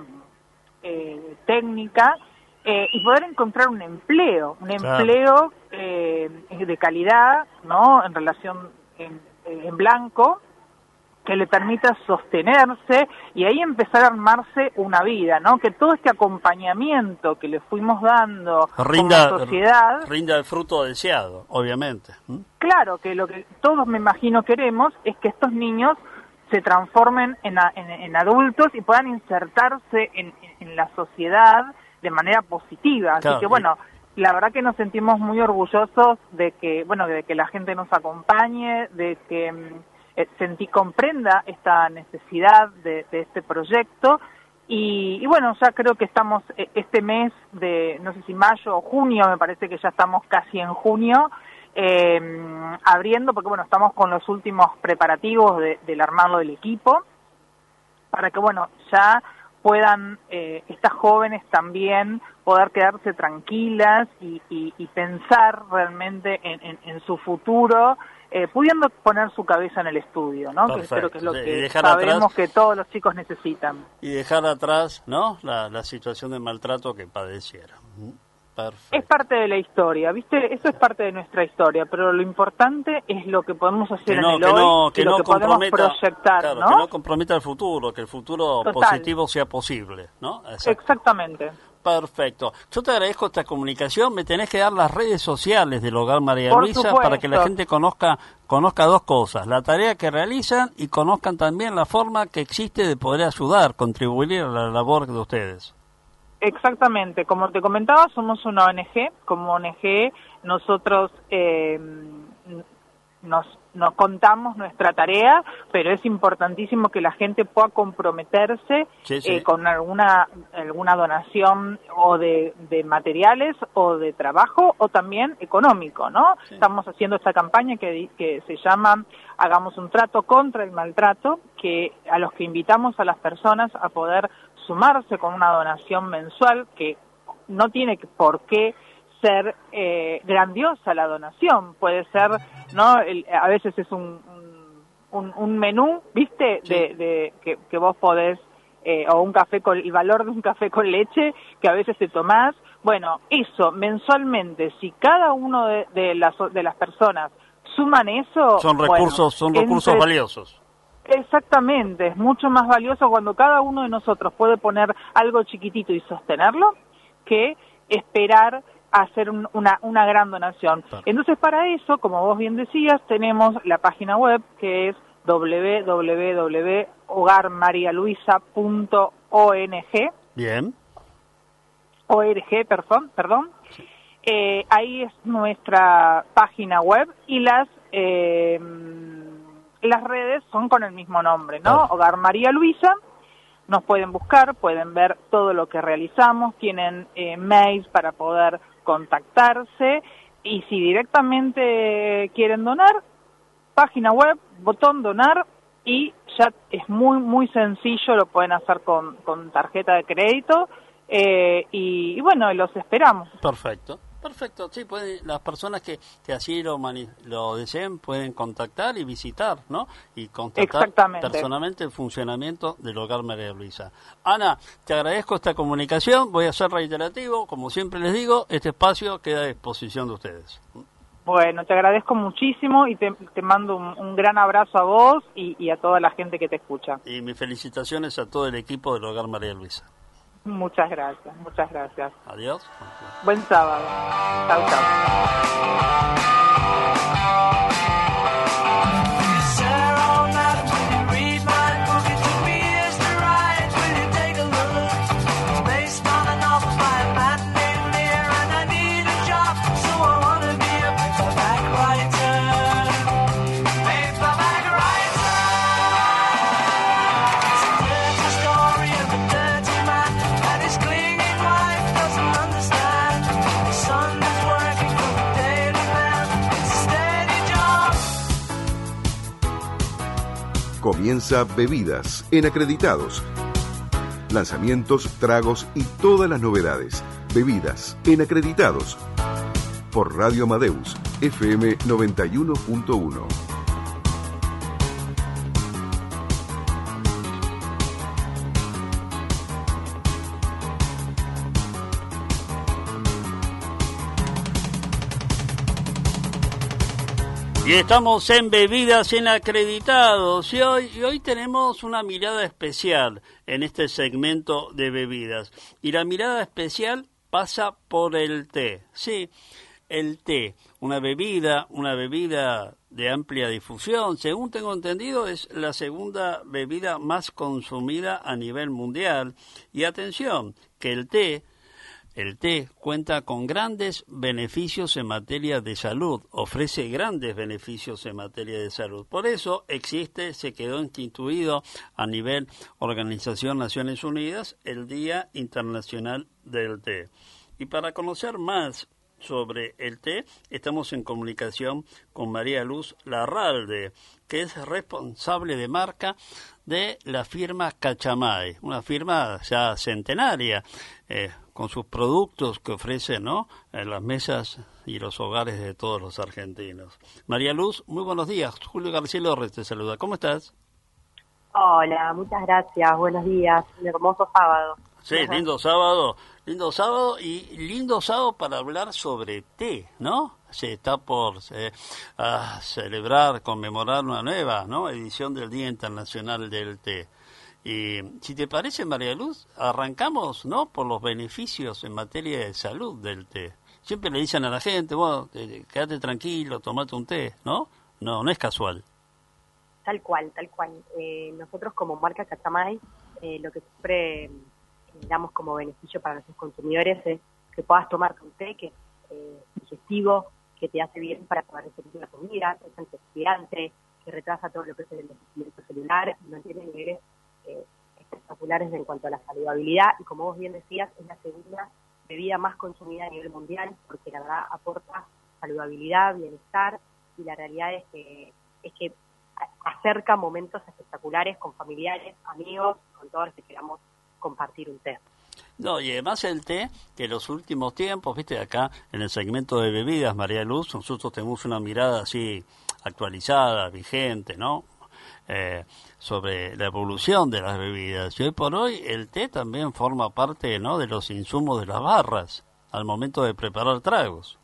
eh, técnica eh, y poder encontrar un empleo, un claro. empleo eh, de calidad, ¿no? En relación en, en blanco, que le permita sostenerse y ahí empezar a armarse una vida, ¿no? Que todo este acompañamiento que le fuimos dando rinda, como sociedad... Rinda el fruto deseado, obviamente. ¿Mm? Claro, que lo que todos me imagino queremos es que estos niños se transformen en, a, en, en adultos y puedan insertarse en, en la sociedad de manera positiva. Claro, Así que, bueno... Y... La verdad que nos sentimos muy orgullosos de que, bueno, de que la gente nos acompañe, de que... Eh, sentí comprenda esta necesidad de, de este proyecto y, y bueno, ya creo que estamos eh, este mes de, no sé si mayo o junio, me parece que ya estamos casi en junio, eh, abriendo, porque bueno, estamos con los últimos preparativos de, del armado del equipo, para que bueno, ya puedan eh, estas jóvenes también poder quedarse tranquilas y, y, y pensar realmente en, en, en su futuro, Eh, pudiendo poner su cabeza en el estudio, ¿no? Que espero que es lo que sabemos atrás, que todos los chicos necesitan. Y dejar atrás, ¿no? La, la situación de maltrato que padecieron. Perfecto. Es parte de la historia, ¿viste? Eso es parte de nuestra historia, pero lo importante es lo que podemos hacer no, en el que hoy no, que y lo no que podemos proyectar, claro, ¿no? Que no comprometa el futuro, que el futuro Total. positivo sea posible, ¿no? Exacto. Exactamente. Perfecto. Yo te agradezco esta comunicación. Me tenés que dar las redes sociales del Hogar María Por Luisa supuesto. para que la gente conozca conozca dos cosas. La tarea que realizan y conozcan también la forma que existe de poder ayudar, contribuir a la labor de ustedes. Exactamente. Como te comentaba, somos una O N G. Como O N G nosotros eh, nos nos contamos nuestra tarea, pero es importantísimo que la gente pueda comprometerse sí, sí. Eh, con alguna alguna donación o de, de materiales o de trabajo o también económico, ¿no? Sí. Estamos haciendo esta campaña que, que se llama Hagamos un trato contra el maltrato, que a los que invitamos a las personas a poder sumarse con una donación mensual, que no tiene por qué ser eh, grandiosa la donación, puede ser, ¿no? El, a veces es un, un, un menú, ¿viste? Sí. De, de que, que vos podés, eh, o un café con, el valor de un café con leche, que a veces te tomás. Bueno, eso, mensualmente, si cada uno de, de, las, de las personas suman eso... Son recursos, bueno, son recursos entre, valiosos. Exactamente, es mucho más valioso cuando cada uno de nosotros puede poner algo chiquitito y sostenerlo, que esperar hacer un, una, una gran donación. Claro. Entonces, para eso, como vos bien decías, tenemos la página web que es doble u doble u doble u punto hogar maría luisa punto org. Bien. Org, perdón, perdón. Sí. Eh, ahí es nuestra página web y las eh, las redes son con el mismo nombre, ¿no? Claro. Hogar María Luisa. Nos pueden buscar, pueden ver todo lo que realizamos, tienen eh, mails para poder contactarse y si directamente quieren donar, página web, botón donar y ya es muy muy sencillo, lo pueden hacer con, con tarjeta de crédito eh, y, y bueno, los esperamos. Perfecto. Perfecto, sí, puede, las personas que, que así lo, mani, lo deseen pueden contactar y visitar, ¿no? Y contactar personalmente el funcionamiento del Hogar María Luisa. Ana, te agradezco esta comunicación, voy a ser reiterativo, como siempre les digo, este espacio queda a disposición de ustedes. Bueno, te agradezco muchísimo y te, te mando un, un gran abrazo a vos y, y a toda la gente que te escucha. Y mis felicitaciones a todo el equipo del Hogar María Luisa. Muchas gracias, muchas gracias. Adiós. Buen sábado. Chau, chau. Comienza Bebidas en Acreditados. Lanzamientos, tragos y todas las novedades. Bebidas en Acreditados. Por Radio Amadeus, F M noventa y uno punto uno. Y estamos en Bebidas en Acreditados y hoy, y hoy tenemos una mirada especial en este segmento de bebidas. Y la mirada especial pasa por el té. Sí, el té, una bebida, una bebida de amplia difusión. Según tengo entendido, es la segunda bebida más consumida a nivel mundial. Y atención, que el té... El té cuenta con grandes beneficios en materia de salud, ofrece grandes beneficios en materia de salud. Por eso existe, se quedó instituido a nivel Organización Naciones Unidas, el Día Internacional del Té. Y para conocer más sobre el té, estamos en comunicación con María Luz Larralde, que es responsable de marca de la firma Cachamay, una firma ya centenaria, eh, con sus productos que ofrece, ¿no?, en las mesas y los hogares de todos los argentinos. María Luz, muy buenos días. Julio García Lorres te saluda. ¿Cómo estás? Hola, muchas gracias. Buenos días. Un hermoso sábado. Sí, lindo sábado, lindo sábado y lindo sábado para hablar sobre té, ¿no? Se está por eh, a celebrar, conmemorar una nueva, ¿no?, edición del Día Internacional del Té. Y si te parece, María Luz, arrancamos, ¿no?, por los beneficios en materia de salud del té. Siempre le dicen a la gente, bueno, eh, quédate tranquilo, tomate un té, ¿no? No, no es casual. Tal cual, tal cual. Eh, nosotros como marca Cachamay, eh, lo que siempre damos como beneficio para nuestros consumidores es que puedas tomarte un té que es eh, digestivo, que te hace bien para poder digerir la comida, es antioxidante, que retrasa todo lo que es el envejecimiento celular, y mantiene niveles eh, espectaculares en cuanto a la saludabilidad, y como vos bien decías, es la segunda bebida más consumida a nivel mundial, porque la verdad aporta saludabilidad, bienestar, y la realidad es que es que acerca momentos espectaculares con familiares, amigos, con todos los que queramos compartir un té. No, y además el té, que en los últimos tiempos, viste, acá en el segmento de bebidas, María Luz, nosotros tenemos una mirada así actualizada, vigente, ¿no? Eh, sobre la evolución de las bebidas. Y hoy por hoy el té también forma parte, ¿no?, de los insumos de las barras al momento de preparar tragos.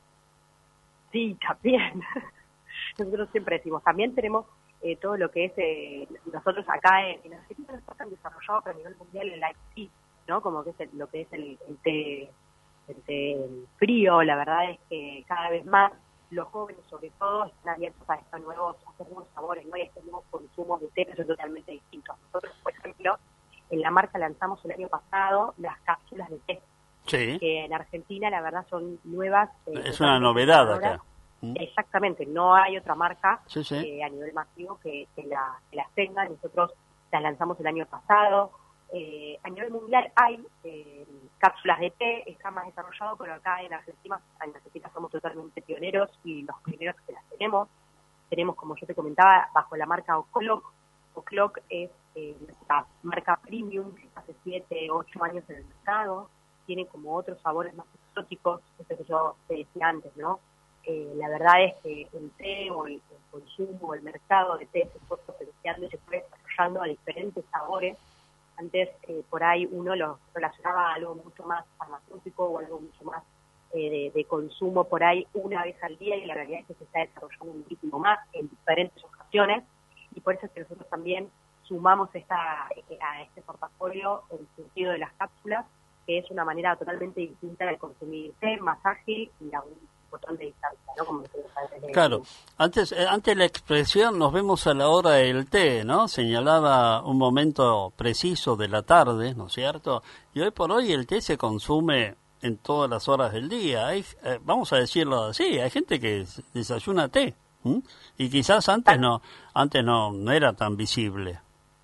Sí, también. Nosotros siempre decimos, también tenemos eh, todo lo que es, eh, nosotros acá en, en Argentina no está tan desarrollado, pero a nivel mundial el light tea, ¿no? Como que es el, lo que es el, el té el té frío. La verdad es que cada vez más los jóvenes, sobre todo, están abiertos a estos nuevos, a estos nuevos sabores, ¿no? Y a estos nuevos consumos de té que son totalmente distintos. Nosotros, por ejemplo, en la marca lanzamos el año pasado las cápsulas de té, sí, que en Argentina, la verdad, son nuevas. Eh, es una novedad acá. Exactamente, no hay otra marca sí, sí. Eh, a nivel masivo que, que, la, que las tenga. Nosotros las lanzamos el año pasado. Eh, a nivel mundial hay eh, cápsulas de té, está más desarrollado, pero acá en Argentina, en Argentina somos totalmente pioneros y los primeros que las tenemos. Tenemos, como yo te comentaba, bajo la marca O'Clock. O'Clock es eh, nuestra marca premium, que hace siete, ocho años en el mercado. Tiene como otros sabores más exóticos, eso que yo te decía antes, ¿no? Eh, la verdad es que el té o el, el consumo, el mercado de té se fue potenciando y se fue desarrollando a diferentes sabores. Antes eh, por ahí uno lo relacionaba a algo mucho más farmacéutico o algo mucho más eh, de, de consumo por ahí una vez al día, y la realidad es que se está desarrollando muchísimo más en diferentes ocasiones, y por eso es que nosotros también sumamos esta, a este portafolio el sentido de las cápsulas, que es una manera totalmente distinta de consumir té, más ágil y a un botón de distancia, ¿no? Como claro, antes eh, antes la expresión nos vemos a la hora del té, ¿no? Señalaba un momento preciso de la tarde, ¿no es cierto? Y hoy por hoy el té se consume en todas las horas del día. Hay, eh, vamos a decirlo así, hay gente que desayuna té, ¿m? Y quizás antes no antes no, no era tan visible.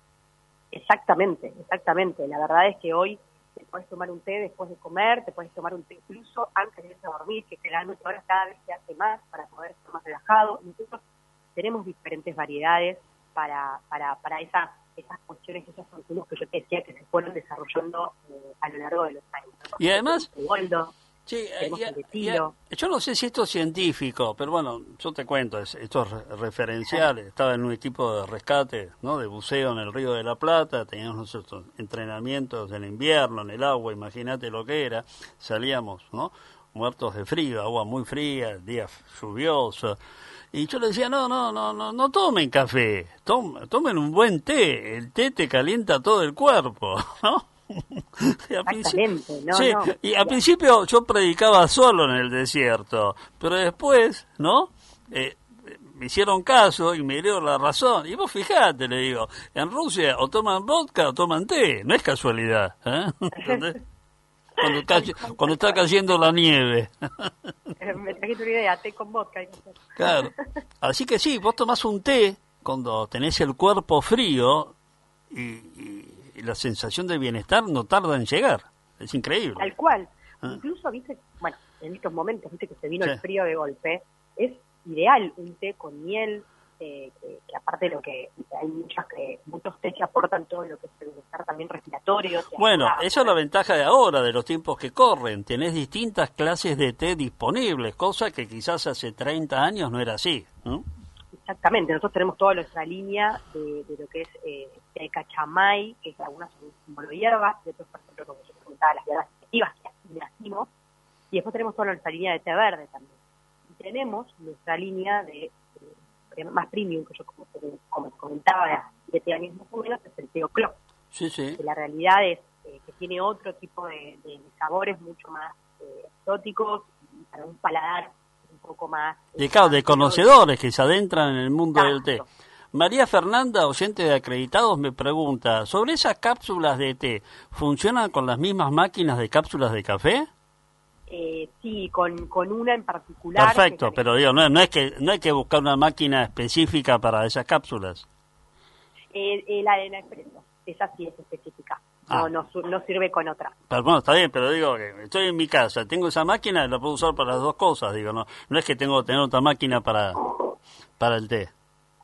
Exactamente, exactamente. La verdad es que hoy te puedes tomar un té después de comer, te puedes tomar un té incluso antes de irse a dormir, que generalmente ahora cada vez se hace más para poder estar más relajado. Nosotros tenemos diferentes variedades para para para esas esas cuestiones, esos consumos que yo te decía que se fueron desarrollando eh, a lo largo de los años, ¿no? Y además, Goldo, sí, tenemos y, el y, yo yo no sé si esto es científico, pero bueno, yo te cuento, es, esto es re- referencial. Estaba en un equipo de rescate, ¿no?, de buceo en el Río de la Plata, teníamos nuestros entrenamientos en invierno, en el agua, imagínate lo que era, salíamos, ¿no?, muertos de frío, agua muy fría, días lluviosos, y yo le decía, no, no, no, no, no tomen café, tom, tomen un buen té, el té te calienta todo el cuerpo, ¿no? Y al Exactamente, no, sí, no. y al principio yo predicaba solo en el desierto, pero después, ¿no?, eh, me hicieron caso y me dieron la razón. Y vos fijate, le digo, en Rusia o toman vodka o toman té, no es casualidad, ¿eh? Cuando está, cuando está cayendo la nieve. Me trajiste una idea, té con vodka. Claro, así que sí, vos tomás un té cuando tenés el cuerpo frío y, y y la sensación de bienestar no tarda en llegar. Es increíble. Tal cual. Ah. Incluso, viste, bueno, en estos momentos, viste que se vino Sí. el frío de golpe, es ideal un té con miel, eh, que, que aparte de lo que hay muchas que, muchos té que aportan todo lo que es el bienestar también respiratorio. Bueno, ayuda, eso es la ventaja de ahora, de los tiempos que corren. Tenés distintas clases de té disponibles, cosa que quizás hace treinta años no era así, ¿no? Exactamente, nosotros tenemos toda nuestra línea de, de lo que es eh, té cachamay, que es algunas son símbolo de hierbas, y otros, por ejemplo, como yo te comentaba, las hierbas activas que así nacimos, y después tenemos toda nuestra línea de té verde también. Y tenemos nuestra línea de eh, más premium, que yo como, como te comentaba, de hace siete años más o menos, es el té O'Clock. Sí, sí. Que la realidad es eh, que tiene otro tipo de, de sabores mucho más eh, exóticos, para un paladar un poco más... De, claro, de conocedores que se adentran en el mundo Exacto. del té. María Fernanda, oyente de Acreditados, me pregunta, ¿sobre esas cápsulas de té, funcionan con las mismas máquinas de cápsulas de café? Eh, sí, con, con una en particular. Perfecto, pero digo, no, no es que no hay que buscar una máquina específica para esas cápsulas. Eh, eh, la de Nespresso, esa sí es específica. No, Ah. no, su- no sirve con otra. Pero bueno, está bien, pero digo que estoy en mi casa, tengo esa máquina y la puedo usar para las dos cosas, digo, no no es que tengo que tener otra máquina para para el té.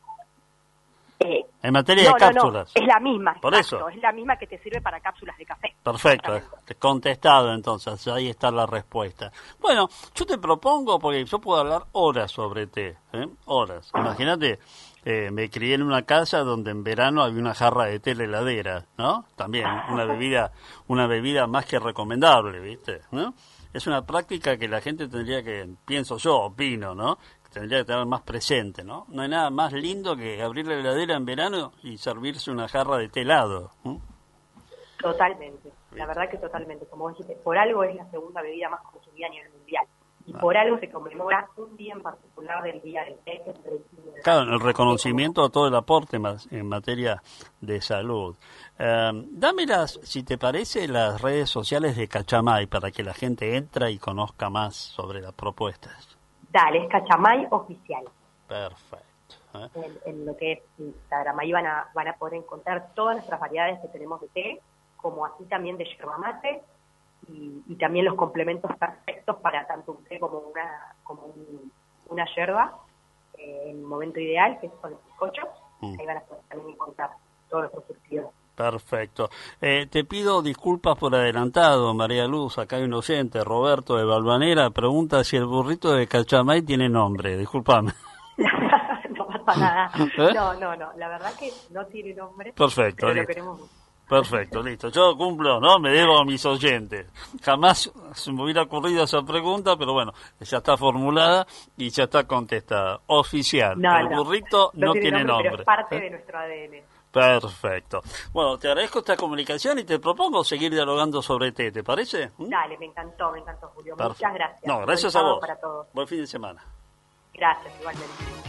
Eh, En materia no, de no, no, cápsulas. es la misma. Por exacto, eso. es la misma que te sirve para cápsulas de café. Perfecto, contestado entonces, ahí está la respuesta. Bueno, yo te propongo, porque yo puedo hablar horas sobre té, ¿eh? horas. Imagínate, eh, me crié en una casa donde en verano había una jarra de té en la heladera, ¿no? También una bebida, una bebida más que recomendable, ¿viste? ¿No? Es una práctica que la gente tendría que, pienso yo, opino, ¿no? Que tendría que tener más presente, ¿no? No hay nada más lindo que abrir la heladera en verano y servirse una jarra de té helado, ¿no? Totalmente, la verdad que totalmente. Como vos dijiste, por algo es la segunda bebida más consumida a nivel mundial. Y por algo se conmemora un día en particular del Día del Té, que es el veintiuno de Claro, el reconocimiento a todo el aporte más en materia de salud. Eh, dame las, si te parece, las redes sociales de Cachamay para que la gente entre y conozca más sobre las propuestas. Dale, es Cachamay Oficial. Perfecto. ¿eh? En, en lo que es Instagram, ahí van a, van a poder encontrar todas nuestras variedades que tenemos de té, como así también de yerba mate, y, y también los complementos perfectos para tanto un té como una como un, una yerba, eh, en el momento ideal, que son los bizcochos. Mm. Ahí van a poder también encontrar todos nuestros surtidos. Perfecto. Eh, te pido disculpas por adelantado, María Luz. Acá hay un oyente, Roberto de Balvanera, pregunta si el burrito de Cachamay tiene nombre. Disculpame. No pasa nada. ¿Eh? No, no, no. La verdad que no tiene nombre. Perfecto, pero lo listo. queremos mucho. Perfecto, listo. Yo cumplo, ¿no? Me debo a mis oyentes. Jamás se me hubiera ocurrido esa pregunta, pero bueno, ya está formulada y ya está contestada. Oficial. No, el no. burrito no, tiene nombre. Pero es parte ¿Eh? de nuestro A D N. Perfecto. Bueno, te agradezco esta comunicación y te propongo seguir dialogando sobre té, ¿te parece? ¿Mm? Dale, me encantó, me encantó, Julio. Perfecto. Muchas gracias. No, gracias Buen a sábado vos. para todos. Buen fin de semana. Gracias, igualmente.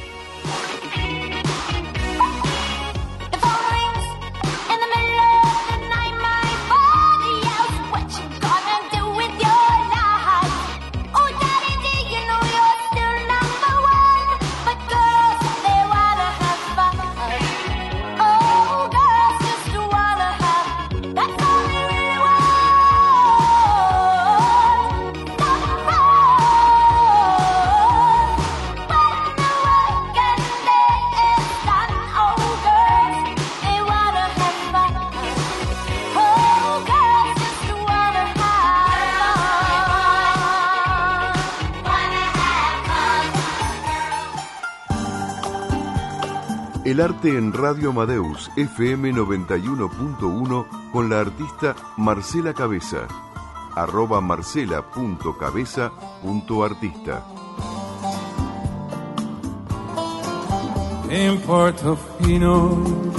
El arte en Radio Amadeus F M noventa y uno punto uno con la artista Marcela Cabeza. Arroba marcela punto cabeza punto artista. In Portofino,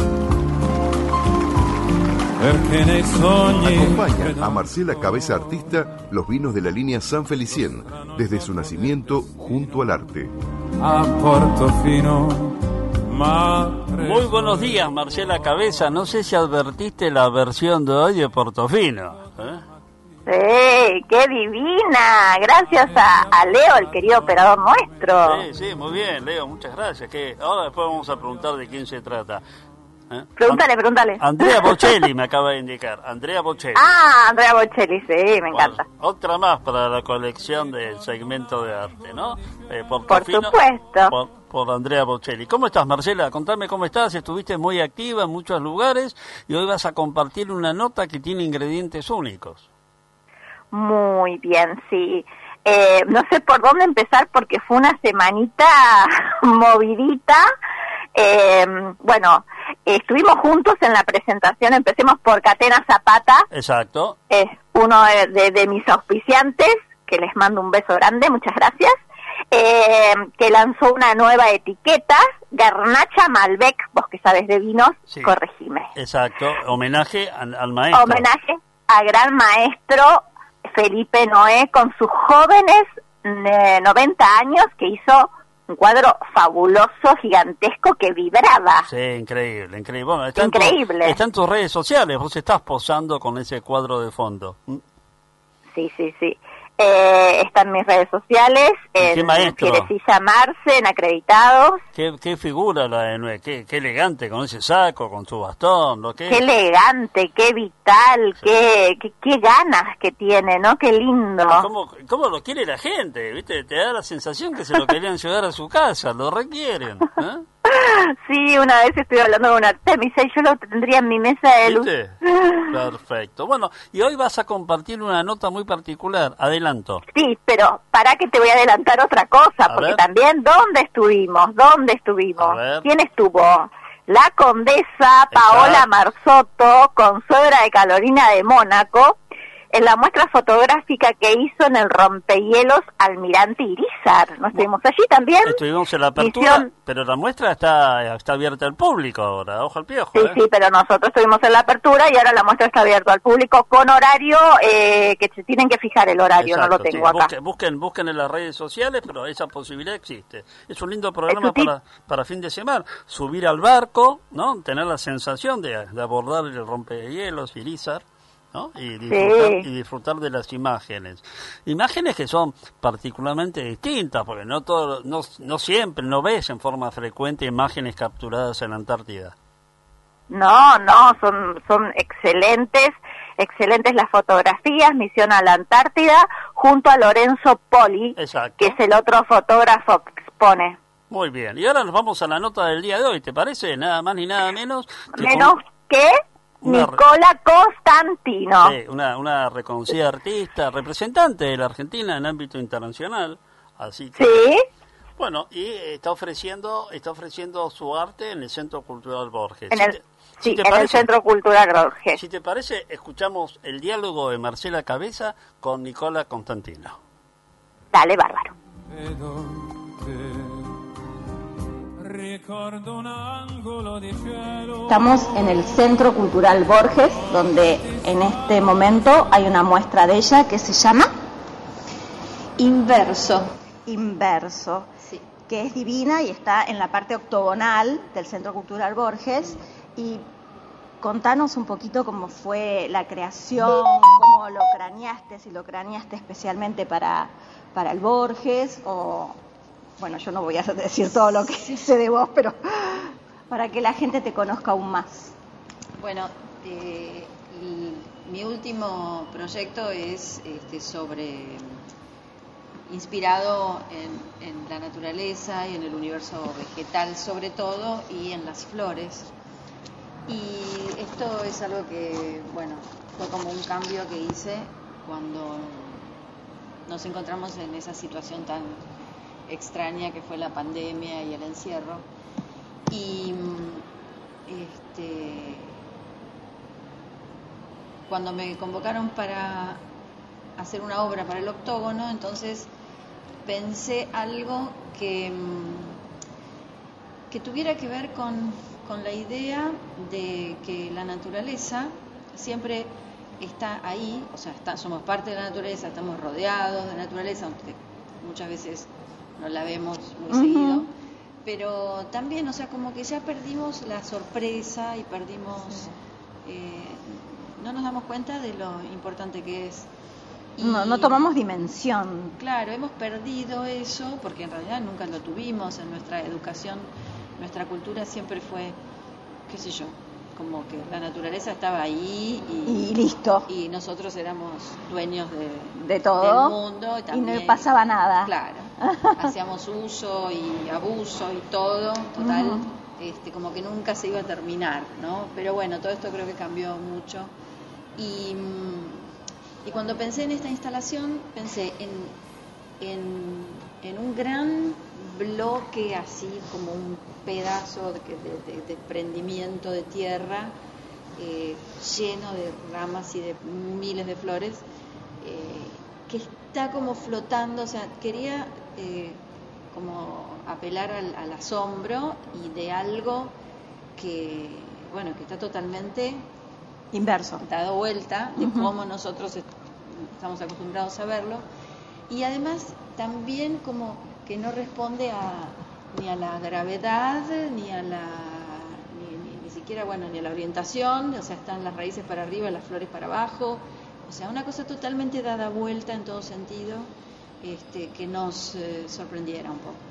perché nei sogni Acompaña a Marcela Cabeza Artista los vinos de la línea San Felicien, desde su nacimiento junto al arte. a Portofino. Muy buenos días, Marcela Cabeza. No sé si advertiste la versión de hoy de Portofino. ¿eh? Sí, qué divina. Gracias a, a Leo, el querido operador nuestro. Sí, sí, muy bien, Leo, muchas gracias. Que ahora después vamos a preguntar de quién se trata. ¿Eh? Pregúntale, pregúntale. Andrea Bocelli me acaba de indicar. Andrea Bocelli. Ah, Andrea Bocelli, sí, me encanta. Bueno, otra más para la colección del segmento de arte, ¿no? Eh, Por Portofino, supuesto. Por, por Andrea Bocelli. ¿Cómo estás, Marcela? Contame cómo estás. Estuviste muy activa en muchos lugares y hoy vas a compartir una nota que tiene ingredientes únicos. Muy bien, sí. Eh, no sé por dónde empezar porque fue una semanita movidita. Eh, bueno, eh, estuvimos juntos en la presentación. Empecemos por Catena Zapata. Exacto. Es uno de, de, de mis auspiciantes, que les mando un beso grande, muchas gracias. Eh, que lanzó una nueva etiqueta, Garnacha Malbec, vos que sabes de vinos, Sí. corregime. Exacto. Homenaje al, al maestro. Homenaje al gran maestro Felipe Noé con sus jóvenes eh, noventa años, que hizo un cuadro fabuloso, gigantesco, que vibraba. Sí, increíble, increíble. Bueno, está en tu- Increíble. está en tus redes sociales, vos estás posando con ese cuadro de fondo. ¿Mm? Sí, sí, sí. Eh, está en mis redes sociales, ¿Qué en maestro? Fierecilla Marce, en Acreditados. ¿Qué, qué figura la de Nue? Qué, qué elegante, con ese saco, con su bastón, lo que Qué elegante, qué vital, sí. qué, qué, qué ganas que tiene, ¿no? Qué lindo. ¿Cómo, ¿Cómo lo quiere la gente? ¿Viste? Te da la sensación que se lo querían llevar a su casa, lo requieren. ¿eh? Sí, una vez estuve hablando con una artista, me dice, yo lo tendría en mi mesa de luz. ¿Viste? Perfecto. Bueno, y hoy vas a compartir una nota muy particular, adelanto. Sí, pero para que te voy a adelantar otra cosa, A porque ver. también, ¿dónde estuvimos? ¿Dónde estuvimos? A ver. ¿Quién estuvo? La condesa Paola Marzotto, consuegra de Carolina de Mónaco, en la muestra fotográfica que hizo en el rompehielos Almirante Irizar. ¿No estuvimos allí también? Estuvimos en la apertura, Misión... pero la muestra está está abierta al público ahora, ojo al piojo. Sí, ¿eh? sí, pero nosotros estuvimos en la apertura y ahora la muestra está abierta al público con horario, eh, que se tienen que fijar el horario, Exacto, no lo tengo sí. acá. Busquen, busquen, busquen en las redes sociales, pero esa posibilidad existe. Es un lindo programa para, para fin de semana. Subir al barco, ¿no? Tener la sensación de, de abordar el rompehielos Irizar, ¿no? Y disfrutar, Sí. y disfrutar de las imágenes. Imágenes que son particularmente distintas, porque no todo, no, no siempre, no ves en forma frecuente imágenes capturadas en la Antártida. No, no, son, son excelentes, excelentes las fotografías, misión a la Antártida, junto a Lorenzo Poli, Exacto. que es el otro fotógrafo que expone. Muy bien, y ahora nos vamos a la nota del día de hoy, ¿te parece? Nada más ni nada menos que Menos con- que Una- Nicola Constantino. Sí, una, una reconocida artista, representante de la Argentina en ámbito internacional, así que... Sí. Bueno, y está ofreciendo está ofreciendo su arte en el Centro Cultural Borges. En Si el, te- sí, si te en el parece- Centro Cultural Borges. Si te parece, escuchamos el diálogo de Marcela Cabeza con Nicola Constantino. Dale, bárbaro. Vedo te, ricordo un angolo di cielo. Estamos en el Centro Cultural Borges, donde en este momento hay una muestra de ella que se llama Inverso. Inverso, sí. Que es divina y está en la parte octogonal del Centro Cultural Borges. Y contanos un poquito cómo fue la creación, cómo lo craneaste, si lo craneaste especialmente para, para el Borges, o... Bueno, yo no voy a decir todo lo que sé de vos, pero para que la gente te conozca aún más. Bueno, eh, y mi último proyecto es este, sobre, inspirado en, en la naturaleza y en el universo vegetal sobre todo, y en las flores. Y esto es algo que, bueno, fue como un cambio que hice cuando nos encontramos en esa situación tan extraña que fue la pandemia y el encierro. Y este, cuando me convocaron para hacer una obra para el Octógono, entonces pensé algo que, que tuviera que ver con, con la idea de que la naturaleza siempre está ahí, o sea, está, somos parte de la naturaleza, estamos rodeados de naturaleza, aunque muchas veces no la vemos muy uh-huh. seguido, pero también, o sea, como que ya perdimos la sorpresa y perdimos, sí. eh, no nos damos cuenta de lo importante que es. Y, no, no tomamos dimensión. Claro, hemos perdido eso, porque en realidad nunca lo tuvimos en nuestra educación, nuestra cultura siempre fue, qué sé yo, como que la naturaleza estaba ahí y, y listo. Y nosotros éramos dueños de, de todo del mundo. Y, también, y no pasaba nada. Claro, hacíamos uso y abuso y todo, total, uh-huh. este, como que nunca se iba a terminar, ¿no? Pero bueno, todo esto creo que cambió mucho. Y, y cuando pensé en esta instalación, pensé en, en, en un gran bloque así como un pedazo de, de, de, de desprendimiento de tierra eh, lleno de ramas y de miles de flores eh, que está como flotando, o sea, quería eh, como apelar al, al asombro y de algo que, bueno, que está totalmente inverso, dado vuelta de uh-huh. cómo nosotros est- estamos acostumbrados a verlo, y además también como que no responde a, ni a la gravedad, ni a la ni, ni, ni siquiera, bueno, ni a la orientación, o sea, están las raíces para arriba, las flores para abajo, O sea, una cosa totalmente dada vuelta en todo sentido, este, que nos eh, sorprendiera un poco.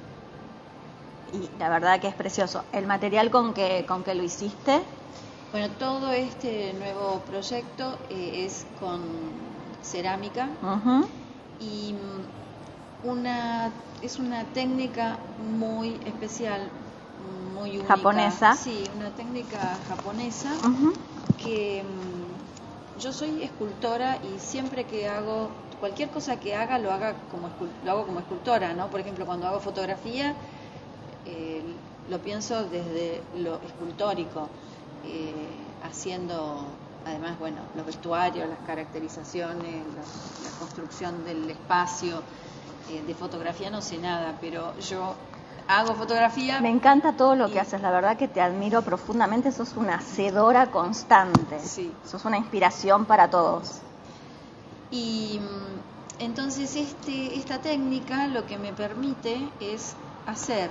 Y la verdad que es precioso. ¿El material con que, con que lo hiciste? Bueno, todo este nuevo proyecto eh, es con cerámica Uh-huh. y mm, una es una técnica muy especial, muy única. ¿Japonesa? Sí, una técnica japonesa Uh-huh. que mm, yo soy escultora y siempre que hago cualquier cosa que haga lo haga como escul- lo hago como escultora, ¿no? Por ejemplo, cuando hago fotografía eh, lo pienso desde lo escultórico, eh, haciendo además, bueno, los vestuarios, las caracterizaciones, la, la construcción del espacio. Eh, de fotografía no sé nada, pero yo hago fotografía. Me encanta todo lo que haces, la verdad que te admiro profundamente, sos una hacedora constante. Sí. Sos una inspiración para todos. Y mm, entonces este, esta técnica lo que me permite es hacer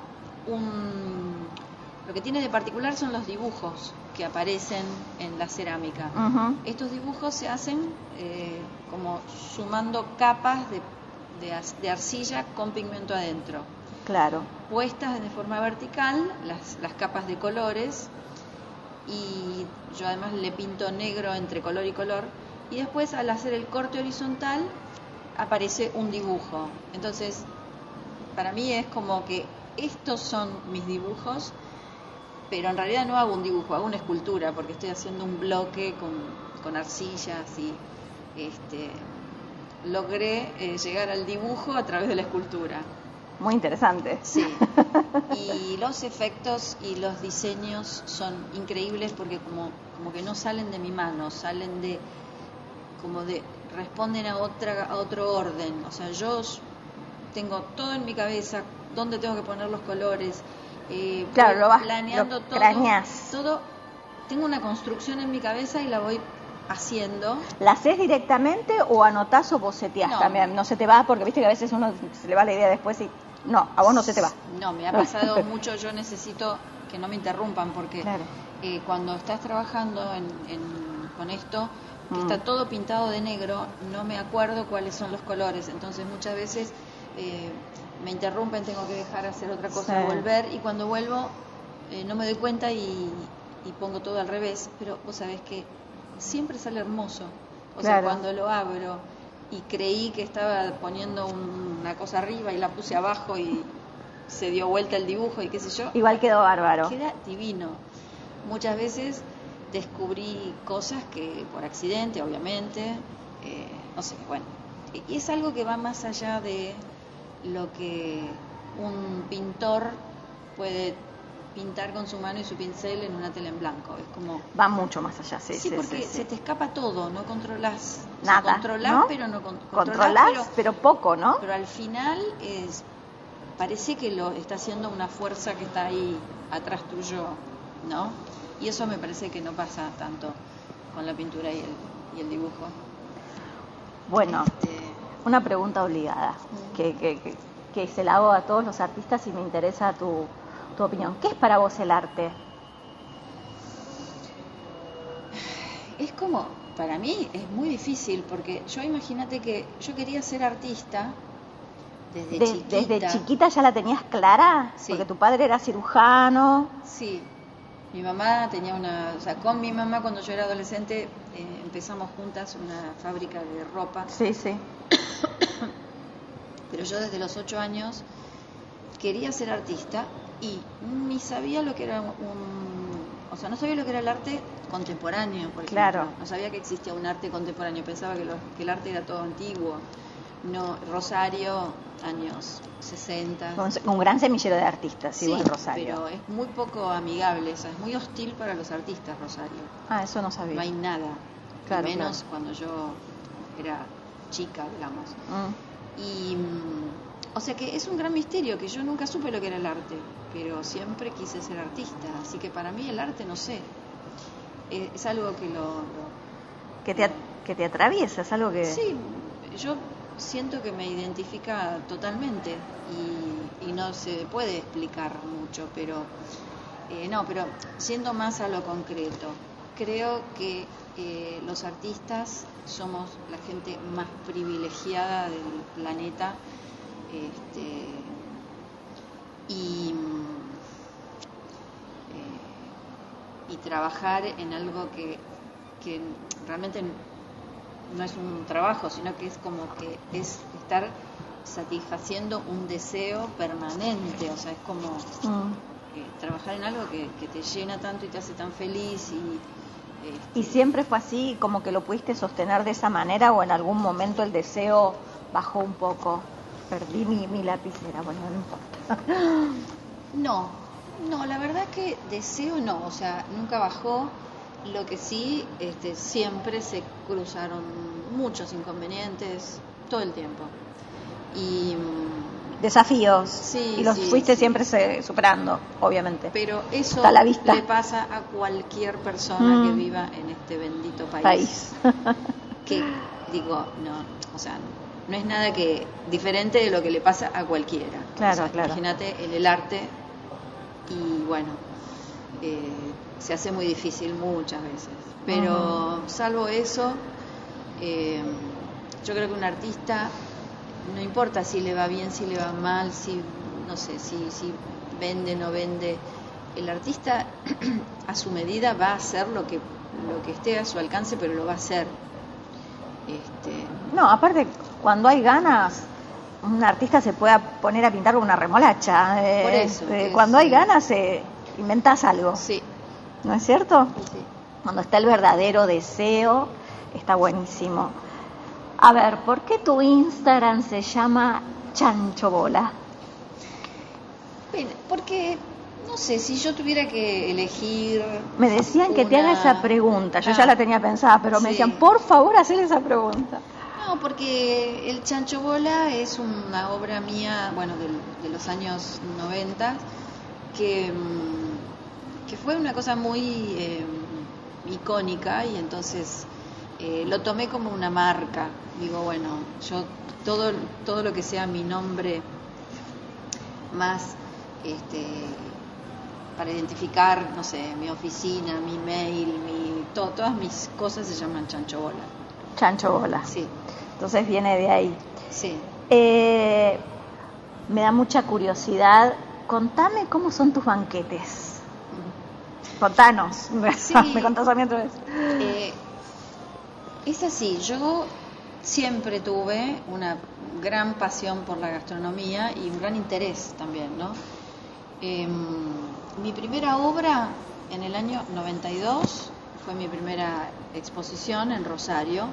un... Lo que tiene de particular son los dibujos que aparecen en la cerámica. Uh-huh. Estos dibujos se hacen eh, como sumando capas de, de, as- de arcilla con pigmento adentro. Claro. Puestas de forma vertical, las, las capas de colores, y yo además le pinto negro entre color y color, y después al hacer el corte horizontal aparece un dibujo. Entonces, para mí es como que estos son mis dibujos, pero en realidad no hago un dibujo, hago una escultura, porque estoy haciendo un bloque con, con arcillas y este, logré eh, llegar al dibujo a través de la escultura. Muy interesante. Sí. Y los efectos y los diseños son increíbles porque como, como que no salen de mi mano, salen de, como de, responden a otra, a otro orden. O sea, yo tengo todo en mi cabeza, dónde tengo que poner los colores. Eh, Claro, voy lo vas- planeando lo todo, craneás. todo. Tengo una construcción en mi cabeza y la voy haciendo. ¿La haces directamente o anotás o boceteás No. también? No se te va, porque viste que a veces uno se le va la idea después y... No, a vos no se te va. No, me ha pasado mucho, yo necesito que no me interrumpan porque Claro. eh, cuando estás trabajando en, en- con esto, que Mm. está todo pintado de negro, no me acuerdo cuáles son los colores, entonces muchas veces eh, me interrumpen, tengo que dejar hacer otra cosa, Sí. volver, y cuando vuelvo eh, no me doy cuenta y, y pongo todo al revés, pero vos sabés que siempre sale hermoso. O sea, Claro. cuando lo abro y creí que estaba poniendo un- una cosa arriba y la puse abajo y se dio vuelta el dibujo y qué sé yo, Igual quedó bárbaro. queda divino. Muchas veces descubrí cosas que por accidente, obviamente, eh, no sé, bueno, y es algo que va más allá de lo que un pintor puede pintar con su mano y su pincel en una tela en blanco. Es como... Va mucho más allá, sí, Sí, sí, porque sí, sí. se te escapa todo, no controlas. O sea, Nada, controlás, ¿no? pero no con- Controlás, pero, pero poco, ¿no? pero al final es parece que lo está haciendo una fuerza que está ahí atrás tuyo, ¿no? Y eso me parece que no pasa tanto con la pintura y el, y el dibujo. Bueno, Este, una pregunta obligada, que, que, que, que se la hago a todos los artistas y me interesa tu, tu opinión. ¿Qué es para vos el arte? es como, para mí es muy difícil, porque yo imagínate que yo quería ser artista desde De- chiquita. ¿Desde chiquita ya la tenías clara? Sí. Porque tu padre era cirujano. Sí, mi mamá tenía una, o sea, con mi mamá cuando yo era adolescente eh, empezamos juntas una fábrica de ropa, Sí, sí. pero yo desde los ocho años quería ser artista y ni sabía lo que era un, o sea, no sabía lo que era el arte contemporáneo, por ejemplo. Claro. No sabía que existía un arte contemporáneo, pensaba que, lo- que el arte era todo antiguo. No, Rosario, años sesenta. Un, un gran semillero de artistas, sí, Sí, vos, Rosario. pero es muy poco amigable, o sea, es muy hostil para los artistas, Rosario. Ah, eso no sabía. No hay nada, Claro, y menos claro. cuando yo era chica, digamos. Mm. Y, mm, o sea que es un gran misterio, que yo nunca supe lo que era el arte, pero siempre quise ser artista, así que para mí el arte, no sé, es, es algo que lo... lo- Que te, que te atraviesa, es algo que... Sí, yo siento que me identifica totalmente y, y no se puede explicar mucho, pero eh, no, pero siendo más a lo concreto, creo que eh, los artistas somos la gente más privilegiada del planeta, este, y, eh, y trabajar en algo que, que realmente no es un trabajo, sino que es como que es estar satisfaciendo un deseo permanente, o sea, es como mm. eh, trabajar en algo que, que te llena tanto y te hace tan feliz. Y ¿Y siempre fue así, como que lo pudiste sostener de esa manera, o en algún momento el deseo bajó un poco? Perdí mi, mi lapicera, bueno, no importa. No, no, la verdad que deseo no, o sea, nunca bajó. Lo que sí, este, siempre se cruzaron muchos inconvenientes todo el tiempo. Y desafíos, sí, y los sí, fuiste sí. siempre se, superando, obviamente. Pero eso a la vista. Le pasa a cualquier persona mm. que viva en este bendito país. país. Que, digo, no, o sea, no es nada que diferente de lo que le pasa a cualquiera. Claro, o sea, claro. Imagínate en el arte, y bueno, eh, se hace muy difícil muchas veces. Pero uh-huh. salvo eso, eh, yo creo que un artista, no importa si le va bien, si le va mal, si no sé, si, si vende, no vende, el artista a su medida va a hacer lo que lo que esté a su alcance, pero lo va a hacer. Este... No, aparte, cuando hay ganas, un artista se puede poner a pintar con una remolacha. Eh, Por eso. Eh, es, cuando hay sí. ganas, eh, inventás algo. Sí. ¿No es cierto? Sí. Cuando está el verdadero deseo, está buenísimo. A ver, ¿por qué tu Instagram se llama Chancho Bola? Bueno, porque, no sé, si yo tuviera que elegir... Me decían una... que te haga esa pregunta, yo ah, ya la tenía pensada, pero me sí. decían, por favor, hacele esa pregunta. No, porque el Chancho Bola es una obra mía, bueno, de, de los años noventa, que, que fue una cosa muy eh, icónica, y entonces eh, lo tomé como una marca. Digo, bueno, yo todo todo lo que sea mi nombre más este para identificar, no sé, mi oficina, mi mail, mi to, todas mis cosas se llaman Chancho Bola. Chancho Bola. Sí. Entonces viene de ahí. Sí. Eh, me da mucha curiosidad. Contame cómo son tus banquetes. Contanos. Sí. Me contás a mí otra vez. Eh, es así, yo siempre tuve una gran pasión por la gastronomía y un gran interés también, ¿no? Eh, mi primera obra en el año noventa y dos fue mi primera exposición en Rosario,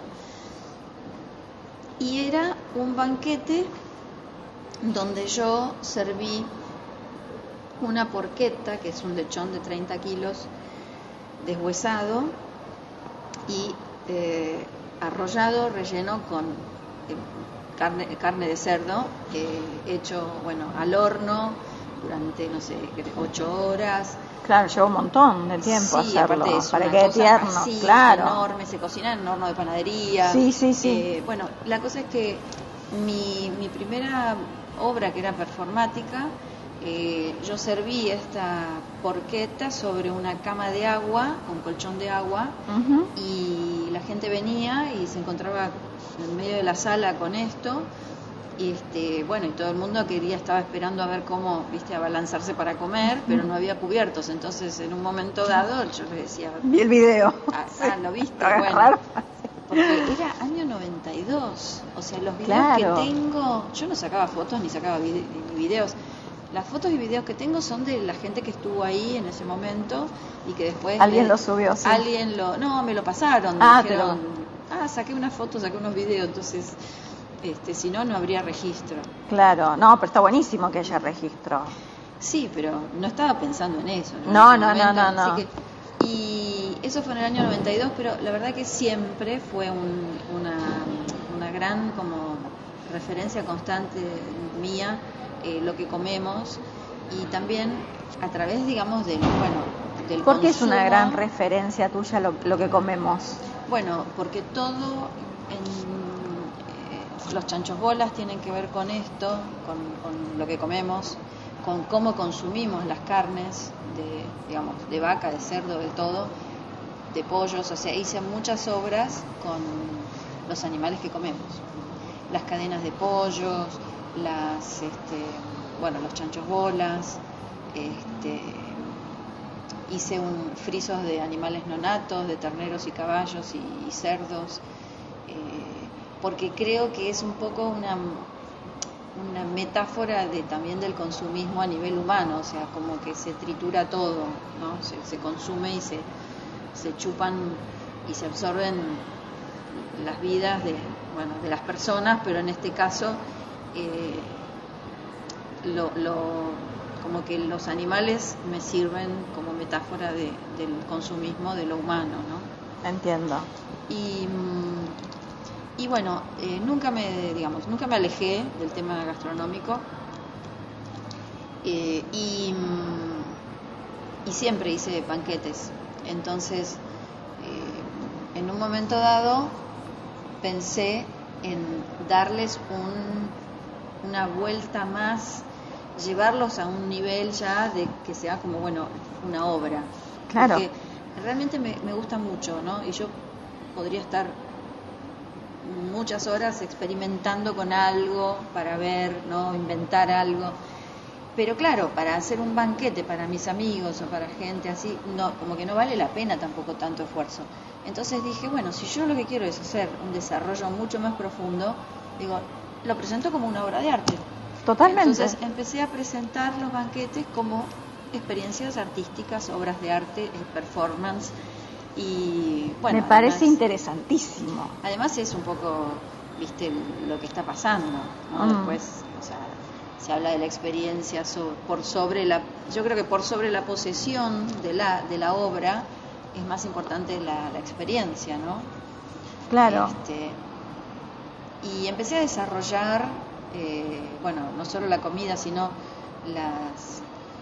y era un banquete donde yo serví una porchetta, que es un lechón de treinta kilos deshuesado y eh, arrollado, relleno con eh, carne, carne de cerdo, eh, hecho, bueno, al horno durante, no sé, ocho horas. Claro, lleva un montón de tiempo sí, hacerlo, aparte es para una que quede cosa tierno, así, claro. enorme, se cocina en horno de panadería. Sí, sí, sí. Eh, bueno, la cosa es que mi, mi primera obra, que era performática, eh, yo serví esta porchetta sobre una cama de agua, con colchón de agua, uh-huh. y la gente venía y se encontraba en medio de la sala con esto. Y este, bueno, y todo el mundo quería, estaba esperando a ver cómo, viste, abalanzarse para comer, pero no había cubiertos. Entonces, en un momento dado, yo les decía, vi el video. Ah, ah, ¿lo viste? Lo Bueno, raro. porque era año noventa y dos. O sea, los videos Claro. que tengo, yo no sacaba fotos ni sacaba vide- ni videos. Las fotos y videos que tengo son de la gente que estuvo ahí en ese momento y que después Alguien me- lo subió, sí. Alguien lo, no, me lo pasaron. Me Ah, dijeron, ah, saqué unas fotos, saqué unos videos, entonces, este, si no, no habría registro. Claro, no, pero está buenísimo que haya registro. Sí, pero no estaba pensando en eso. No, En ese no, no, momento, no, no. así que- y eso fue en el año noventa y dos, pero la verdad que siempre fue un- una, una gran como referencia constante mía, eh, lo que comemos, y también a través, digamos, del, bueno, del ¿Por qué es una consumo. gran referencia tuya lo, lo que comemos? Bueno, porque todo en eh, los chanchos bolas tienen que ver con esto, con, con lo que comemos, con cómo consumimos las carnes de, digamos, de vaca, de cerdo, de todo, de pollos, o sea, hice muchas obras con los animales que comemos. Las cadenas de pollos, las, este, bueno, los chanchos bolas, este, hice un frisos de animales nonatos, de terneros y caballos y, y cerdos, eh, porque creo que es un poco una, una metáfora de, también del consumismo a nivel humano, o sea, como que se tritura todo, ¿no? Se, se consume y se, se chupan y se absorben las vidas de, bueno, de las personas, pero en este caso eh, lo, lo, como que los animales me sirven como metáfora de, del consumismo de lo humano, ¿no? Entiendo. Y, y bueno, eh, nunca me, digamos, nunca me alejé del tema gastronómico eh, y, y siempre hice banquetes. Entonces, eh, en un momento dado pensé en darles un, una vuelta más, llevarlos a un nivel ya de que sea como, bueno, una obra. Claro. Porque realmente me, me gusta mucho, ¿no? Y yo podría estar muchas horas experimentando con algo para ver, ¿no? Inventar algo. Pero claro, para hacer un banquete para mis amigos o para gente así, no, como que no vale la pena tampoco tanto esfuerzo. Entonces dije, bueno, si yo lo que quiero es hacer un desarrollo mucho más profundo, digo, lo presento como una obra de arte. Totalmente. Entonces empecé a presentar los banquetes como experiencias artísticas, obras de arte, performance y bueno. Me parece además, interesantísimo. Además es un poco, viste, lo que está pasando, ¿no? Mm. Después, o sea, se habla de la experiencia so, por sobre la, yo creo que por sobre la posesión de la de la obra es más importante la, la experiencia, ¿no? Claro. Este, y empecé a desarrollar, eh, bueno, no solo la comida, sino las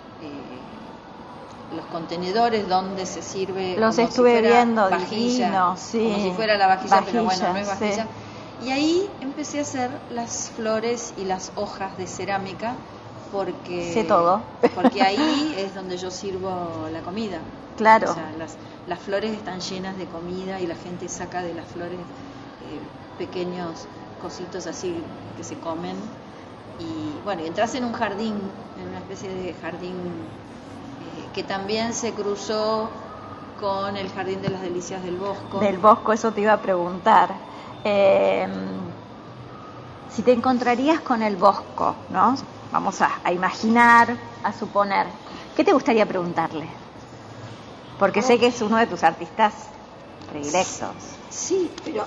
eh, los contenedores donde se sirve. Los como estuve si fuera viendo, vajilla, divinos, sí. como si fuera la vajilla, Vajilla, pero bueno, no es vajilla. sí. Y ahí empecé a hacer las flores y las hojas de cerámica porque Sé todo. porque ahí es donde yo sirvo la comida. Claro. O sea, las, las flores están llenas de comida y la gente saca de las flores eh, pequeños cositos así que se comen. Y bueno, entras en un jardín, en una especie de jardín eh, que también se cruzó con el Jardín de las Delicias del Bosco. Del Bosco, eso te iba a preguntar. Eh, si te encontrarías con el Bosco, ¿no? Vamos a, a imaginar, a suponer. ¿Qué te gustaría preguntarle? Porque oh. sé que es uno de tus artistas predilectos. Sí, pero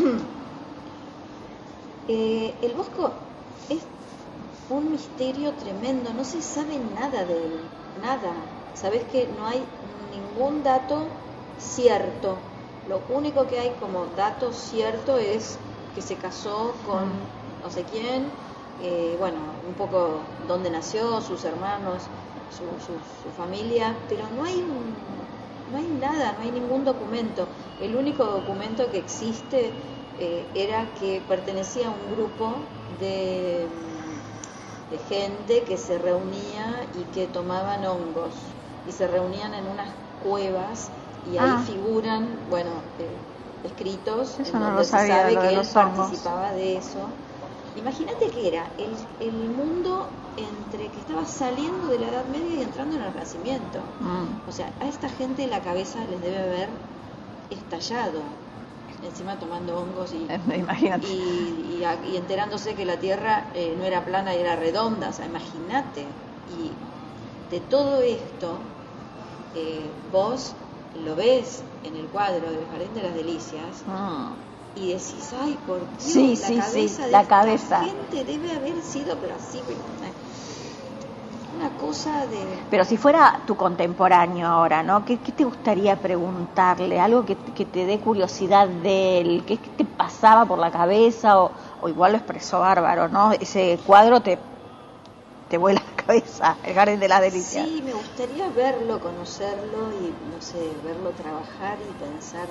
eh, el Bosco es un misterio tremendo, no se sabe nada de él, nada. Sabes que no hay ningún dato cierto. Lo único que hay como dato cierto es que se casó con no sé quién, eh, bueno, un poco dónde nació, sus hermanos, su, su, su familia, pero no hay un, no hay nada, no hay ningún documento. El único documento que existe eh, era que pertenecía a un grupo de, de gente que se reunía y que tomaban hongos y se reunían en unas cuevas y ahí ah. figuran, bueno, eh, escritos eso en no donde lo se sabía, sabe lo que de él los hongos. participaba de eso. Imagínate que era el, el mundo entre que estaba saliendo de la Edad Media y entrando en el Renacimiento. Mm. O sea, a esta gente la cabeza les debe haber estallado, encima tomando hongos y, Imagínate. y, y, y enterándose que la Tierra eh, no era plana y era redonda. O sea, imagínate. Y de todo esto, eh, vos lo ves en el cuadro del Jardín de las Delicias mm. y decís, ay, por Dios, sí, la sí, cabeza sí, de la esta cabeza. gente debe haber sido, pero así, pero una, una cosa de... Pero si fuera tu contemporáneo ahora, ¿no? ¿Qué, qué te gustaría preguntarle? Algo que, que te dé curiosidad de él, ¿qué, qué te pasaba por la cabeza? O, o igual lo expresó bárbaro, ¿no? Ese cuadro te, te vuela la cabeza, el Jardín de las Delicias. Sí, me gustaría verlo, conocerlo y, no sé, verlo trabajar y pensar...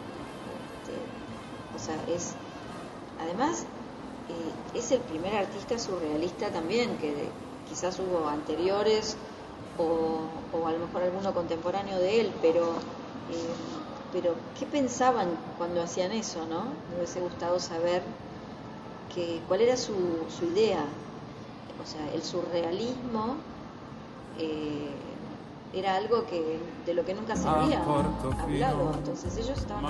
O sea, es, además, eh, es el primer artista surrealista también, que de, quizás hubo anteriores o, o a lo mejor alguno contemporáneo de él, pero eh, pero ¿qué pensaban cuando hacían eso, no? Me hubiese gustado saber que, cuál era su, su idea. O sea, el surrealismo eh, era algo que de lo que nunca se había hablado. Entonces ellos estaban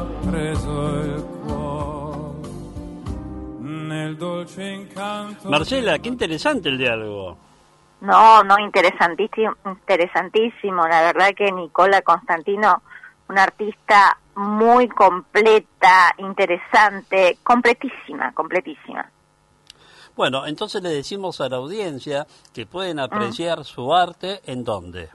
haciendo... Marcela, qué interesante el diálogo. No, no, interesantísimo, interesantísimo. La verdad que Nicola Constantino, una artista muy completa, interesante, completísima, completísima. Bueno, entonces le decimos a la audiencia que pueden apreciar mm. su arte, ¿en dónde?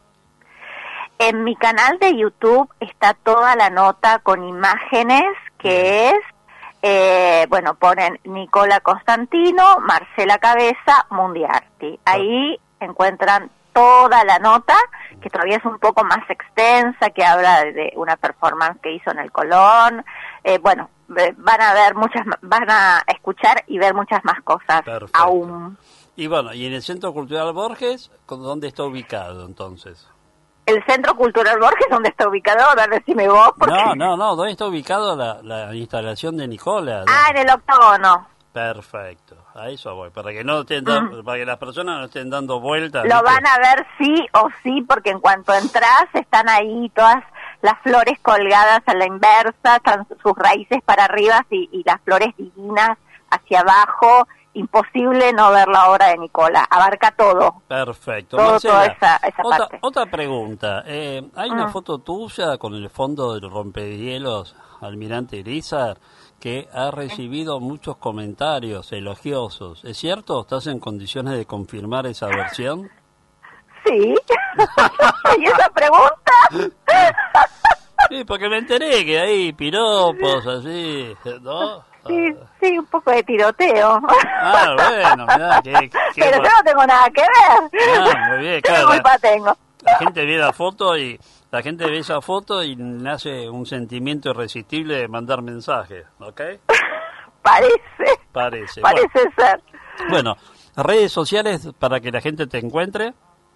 En mi canal de YouTube está toda la nota con imágenes, que es, eh, bueno, ponen Nicola Constantino, Marcela Cabeza, Mundiarti. Ahí encuentran toda la nota, que todavía es un poco más extensa, que habla de una performance que hizo en el Colón. Eh, bueno, van a ver muchas, van a escuchar y ver muchas más cosas. Perfecto. Aún. Y bueno, ¿y en el Centro Cultural Borges, dónde está ubicado entonces? El Centro Cultural Borges, ¿dónde está ubicado? Ahora decime vos. Porque... No, no, no, ¿dónde está ubicado la, la instalación de Nicola? Ah, en el octógono. Perfecto, a eso voy, para que no estén da- mm. para que las personas no estén dando vueltas. Lo ¿viste? van a ver sí o sí, porque en cuanto entras están ahí todas las flores colgadas a la inversa, están sus raíces para arriba y, y las flores divinas hacia abajo. Imposible no ver la obra de Nicola, abarca todo. Perfecto. Todo, Marcela, toda esa, esa otra, parte. otra pregunta, eh, hay una Mm. foto tuya con el fondo del rompehielos Almirante Irizar que ha recibido muchos comentarios elogiosos. ¿Es cierto? ¿Estás en condiciones de confirmar esa versión? Sí. ¿Y esa pregunta? Sí, porque me enteré que hay piropos así, ¿no? Sí, sí, un poco de tiroteo. Ah, bueno, mirá, que... que Pero yo no tengo nada que ver. Ah, muy bien, ¿Qué claro. culpa tengo? La gente ve la foto y la gente ve esa foto y nace un sentimiento irresistible de mandar mensajes, ¿ok? Parece. Parece. Parece bueno. ser. Bueno, redes sociales para que la gente te encuentre.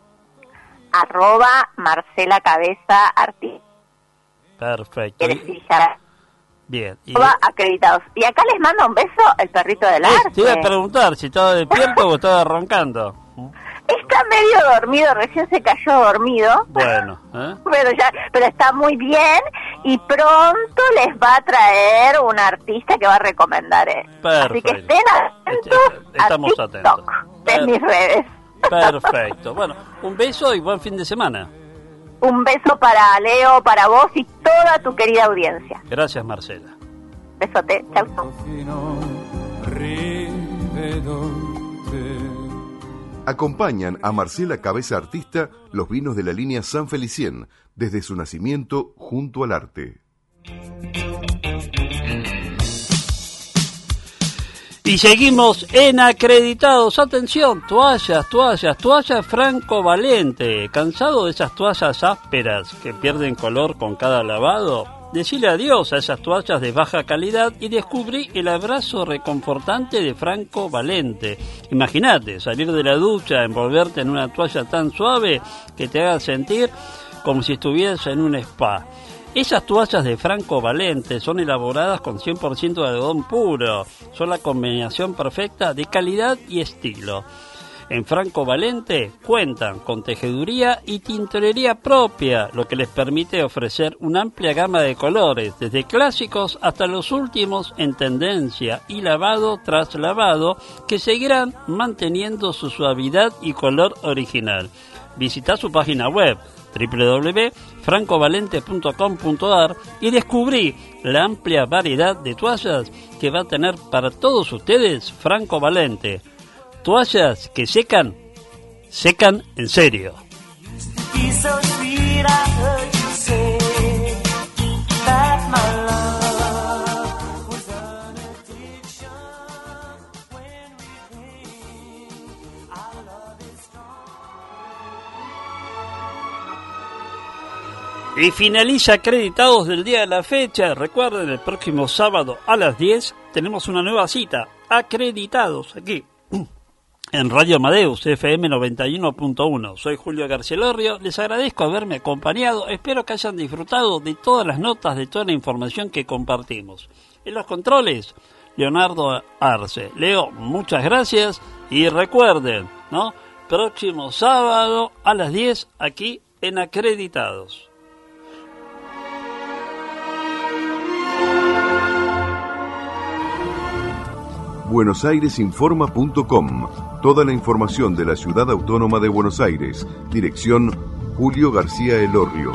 Arroba Marcela Cabeza Arti. Perfecto. ¿Quieres decir ya? Bien. Y, Arroba acreditados. Y acá les mando un beso el perrito del eh, arte. te iba a preguntar si estaba despierto o estaba roncando. Está medio dormido, recién se cayó dormido. Bueno, ¿eh? Pero ya, pero está muy bien y pronto les va a traer un artista que va a recomendar él. Así que estén atentos. Estamos a atentos. TikTok, en mis redes. Perfecto. Bueno, un beso y buen fin de semana. Un beso para Leo, para vos y toda tu querida audiencia. Gracias, Marcela. Besote, chau, chau. Acompañan a Marcela Cabeza Artista los vinos de la línea San Felicien, desde su nacimiento junto al arte. Y seguimos en Acreditados. Atención, toallas, toallas, toallas Franco Valente. ¿Cansado de esas toallas ásperas que pierden color con cada lavado? Decile adiós a esas toallas de baja calidad y descubrí el abrazo reconfortante de Franco Valente. Imagínate, salir de la ducha, envolverte en una toalla tan suave que te haga sentir como si estuvieras en un spa. Esas toallas de Franco Valente son elaboradas con cien por ciento de algodón puro. Son la combinación perfecta de calidad y estilo. En Franco Valente cuentan con tejeduría y tintorería propia, lo que les permite ofrecer una amplia gama de colores, desde clásicos hasta los últimos en tendencia y lavado tras lavado, que seguirán manteniendo su suavidad y color original. Visita su página web doble u doble u doble u punto franco valente punto com punto a r y descubrí la amplia variedad de toallas que va a tener para todos ustedes Franco Valente. Toallas que secan, secan en serio. Y finaliza Acreditados del día de la fecha. Recuerden, el próximo sábado a las diez tenemos una nueva cita. Acreditados aquí en Radio Amadeus, F M noventa y uno punto uno. Soy Julio García Elorrio, les agradezco haberme acompañado, espero que hayan disfrutado de todas las notas, de toda la información que compartimos. En los controles, Leonardo Arce. Leo, muchas gracias y recuerden, ¿no? Próximo sábado a las diez aquí en Acreditados. buenos aires informa punto com. Toda la información de la Ciudad Autónoma de Buenos Aires. Dirección Julio García Elorrio.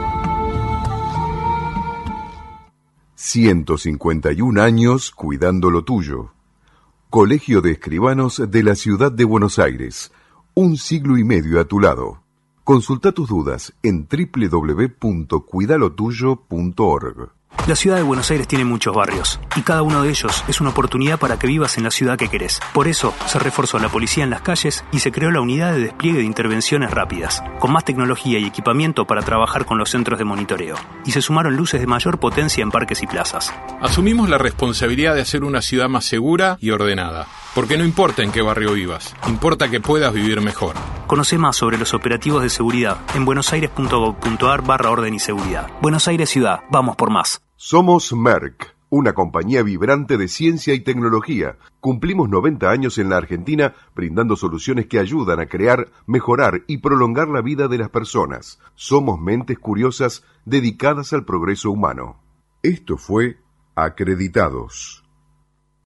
ciento cincuenta y un años cuidando lo tuyo. Colegio de Escribanos de la Ciudad de Buenos Aires. Un siglo y medio a tu lado. Consulta tus dudas en doble u doble u doble u punto cuidalotuyo punto org. La ciudad de Buenos Aires tiene muchos barrios, y cada uno de ellos es una oportunidad para que vivas en la ciudad que querés. Por eso, se reforzó la policía en las calles y se creó la unidad de despliegue de intervenciones rápidas, con más tecnología y equipamiento para trabajar con los centros de monitoreo. Y se sumaron luces de mayor potencia en parques y plazas. Asumimos la responsabilidad de hacer una ciudad más segura y ordenada. Porque no importa en qué barrio vivas, importa que puedas vivir mejor. Conoce más sobre los operativos de seguridad en buenosaires.gov.ar barra orden y seguridad. Buenos Aires Ciudad, vamos por más. Somos Merck, una compañía vibrante de ciencia y tecnología. Cumplimos noventa años en la Argentina brindando soluciones que ayudan a crear, mejorar y prolongar la vida de las personas. Somos mentes curiosas dedicadas al progreso humano. Esto fue Acreditados.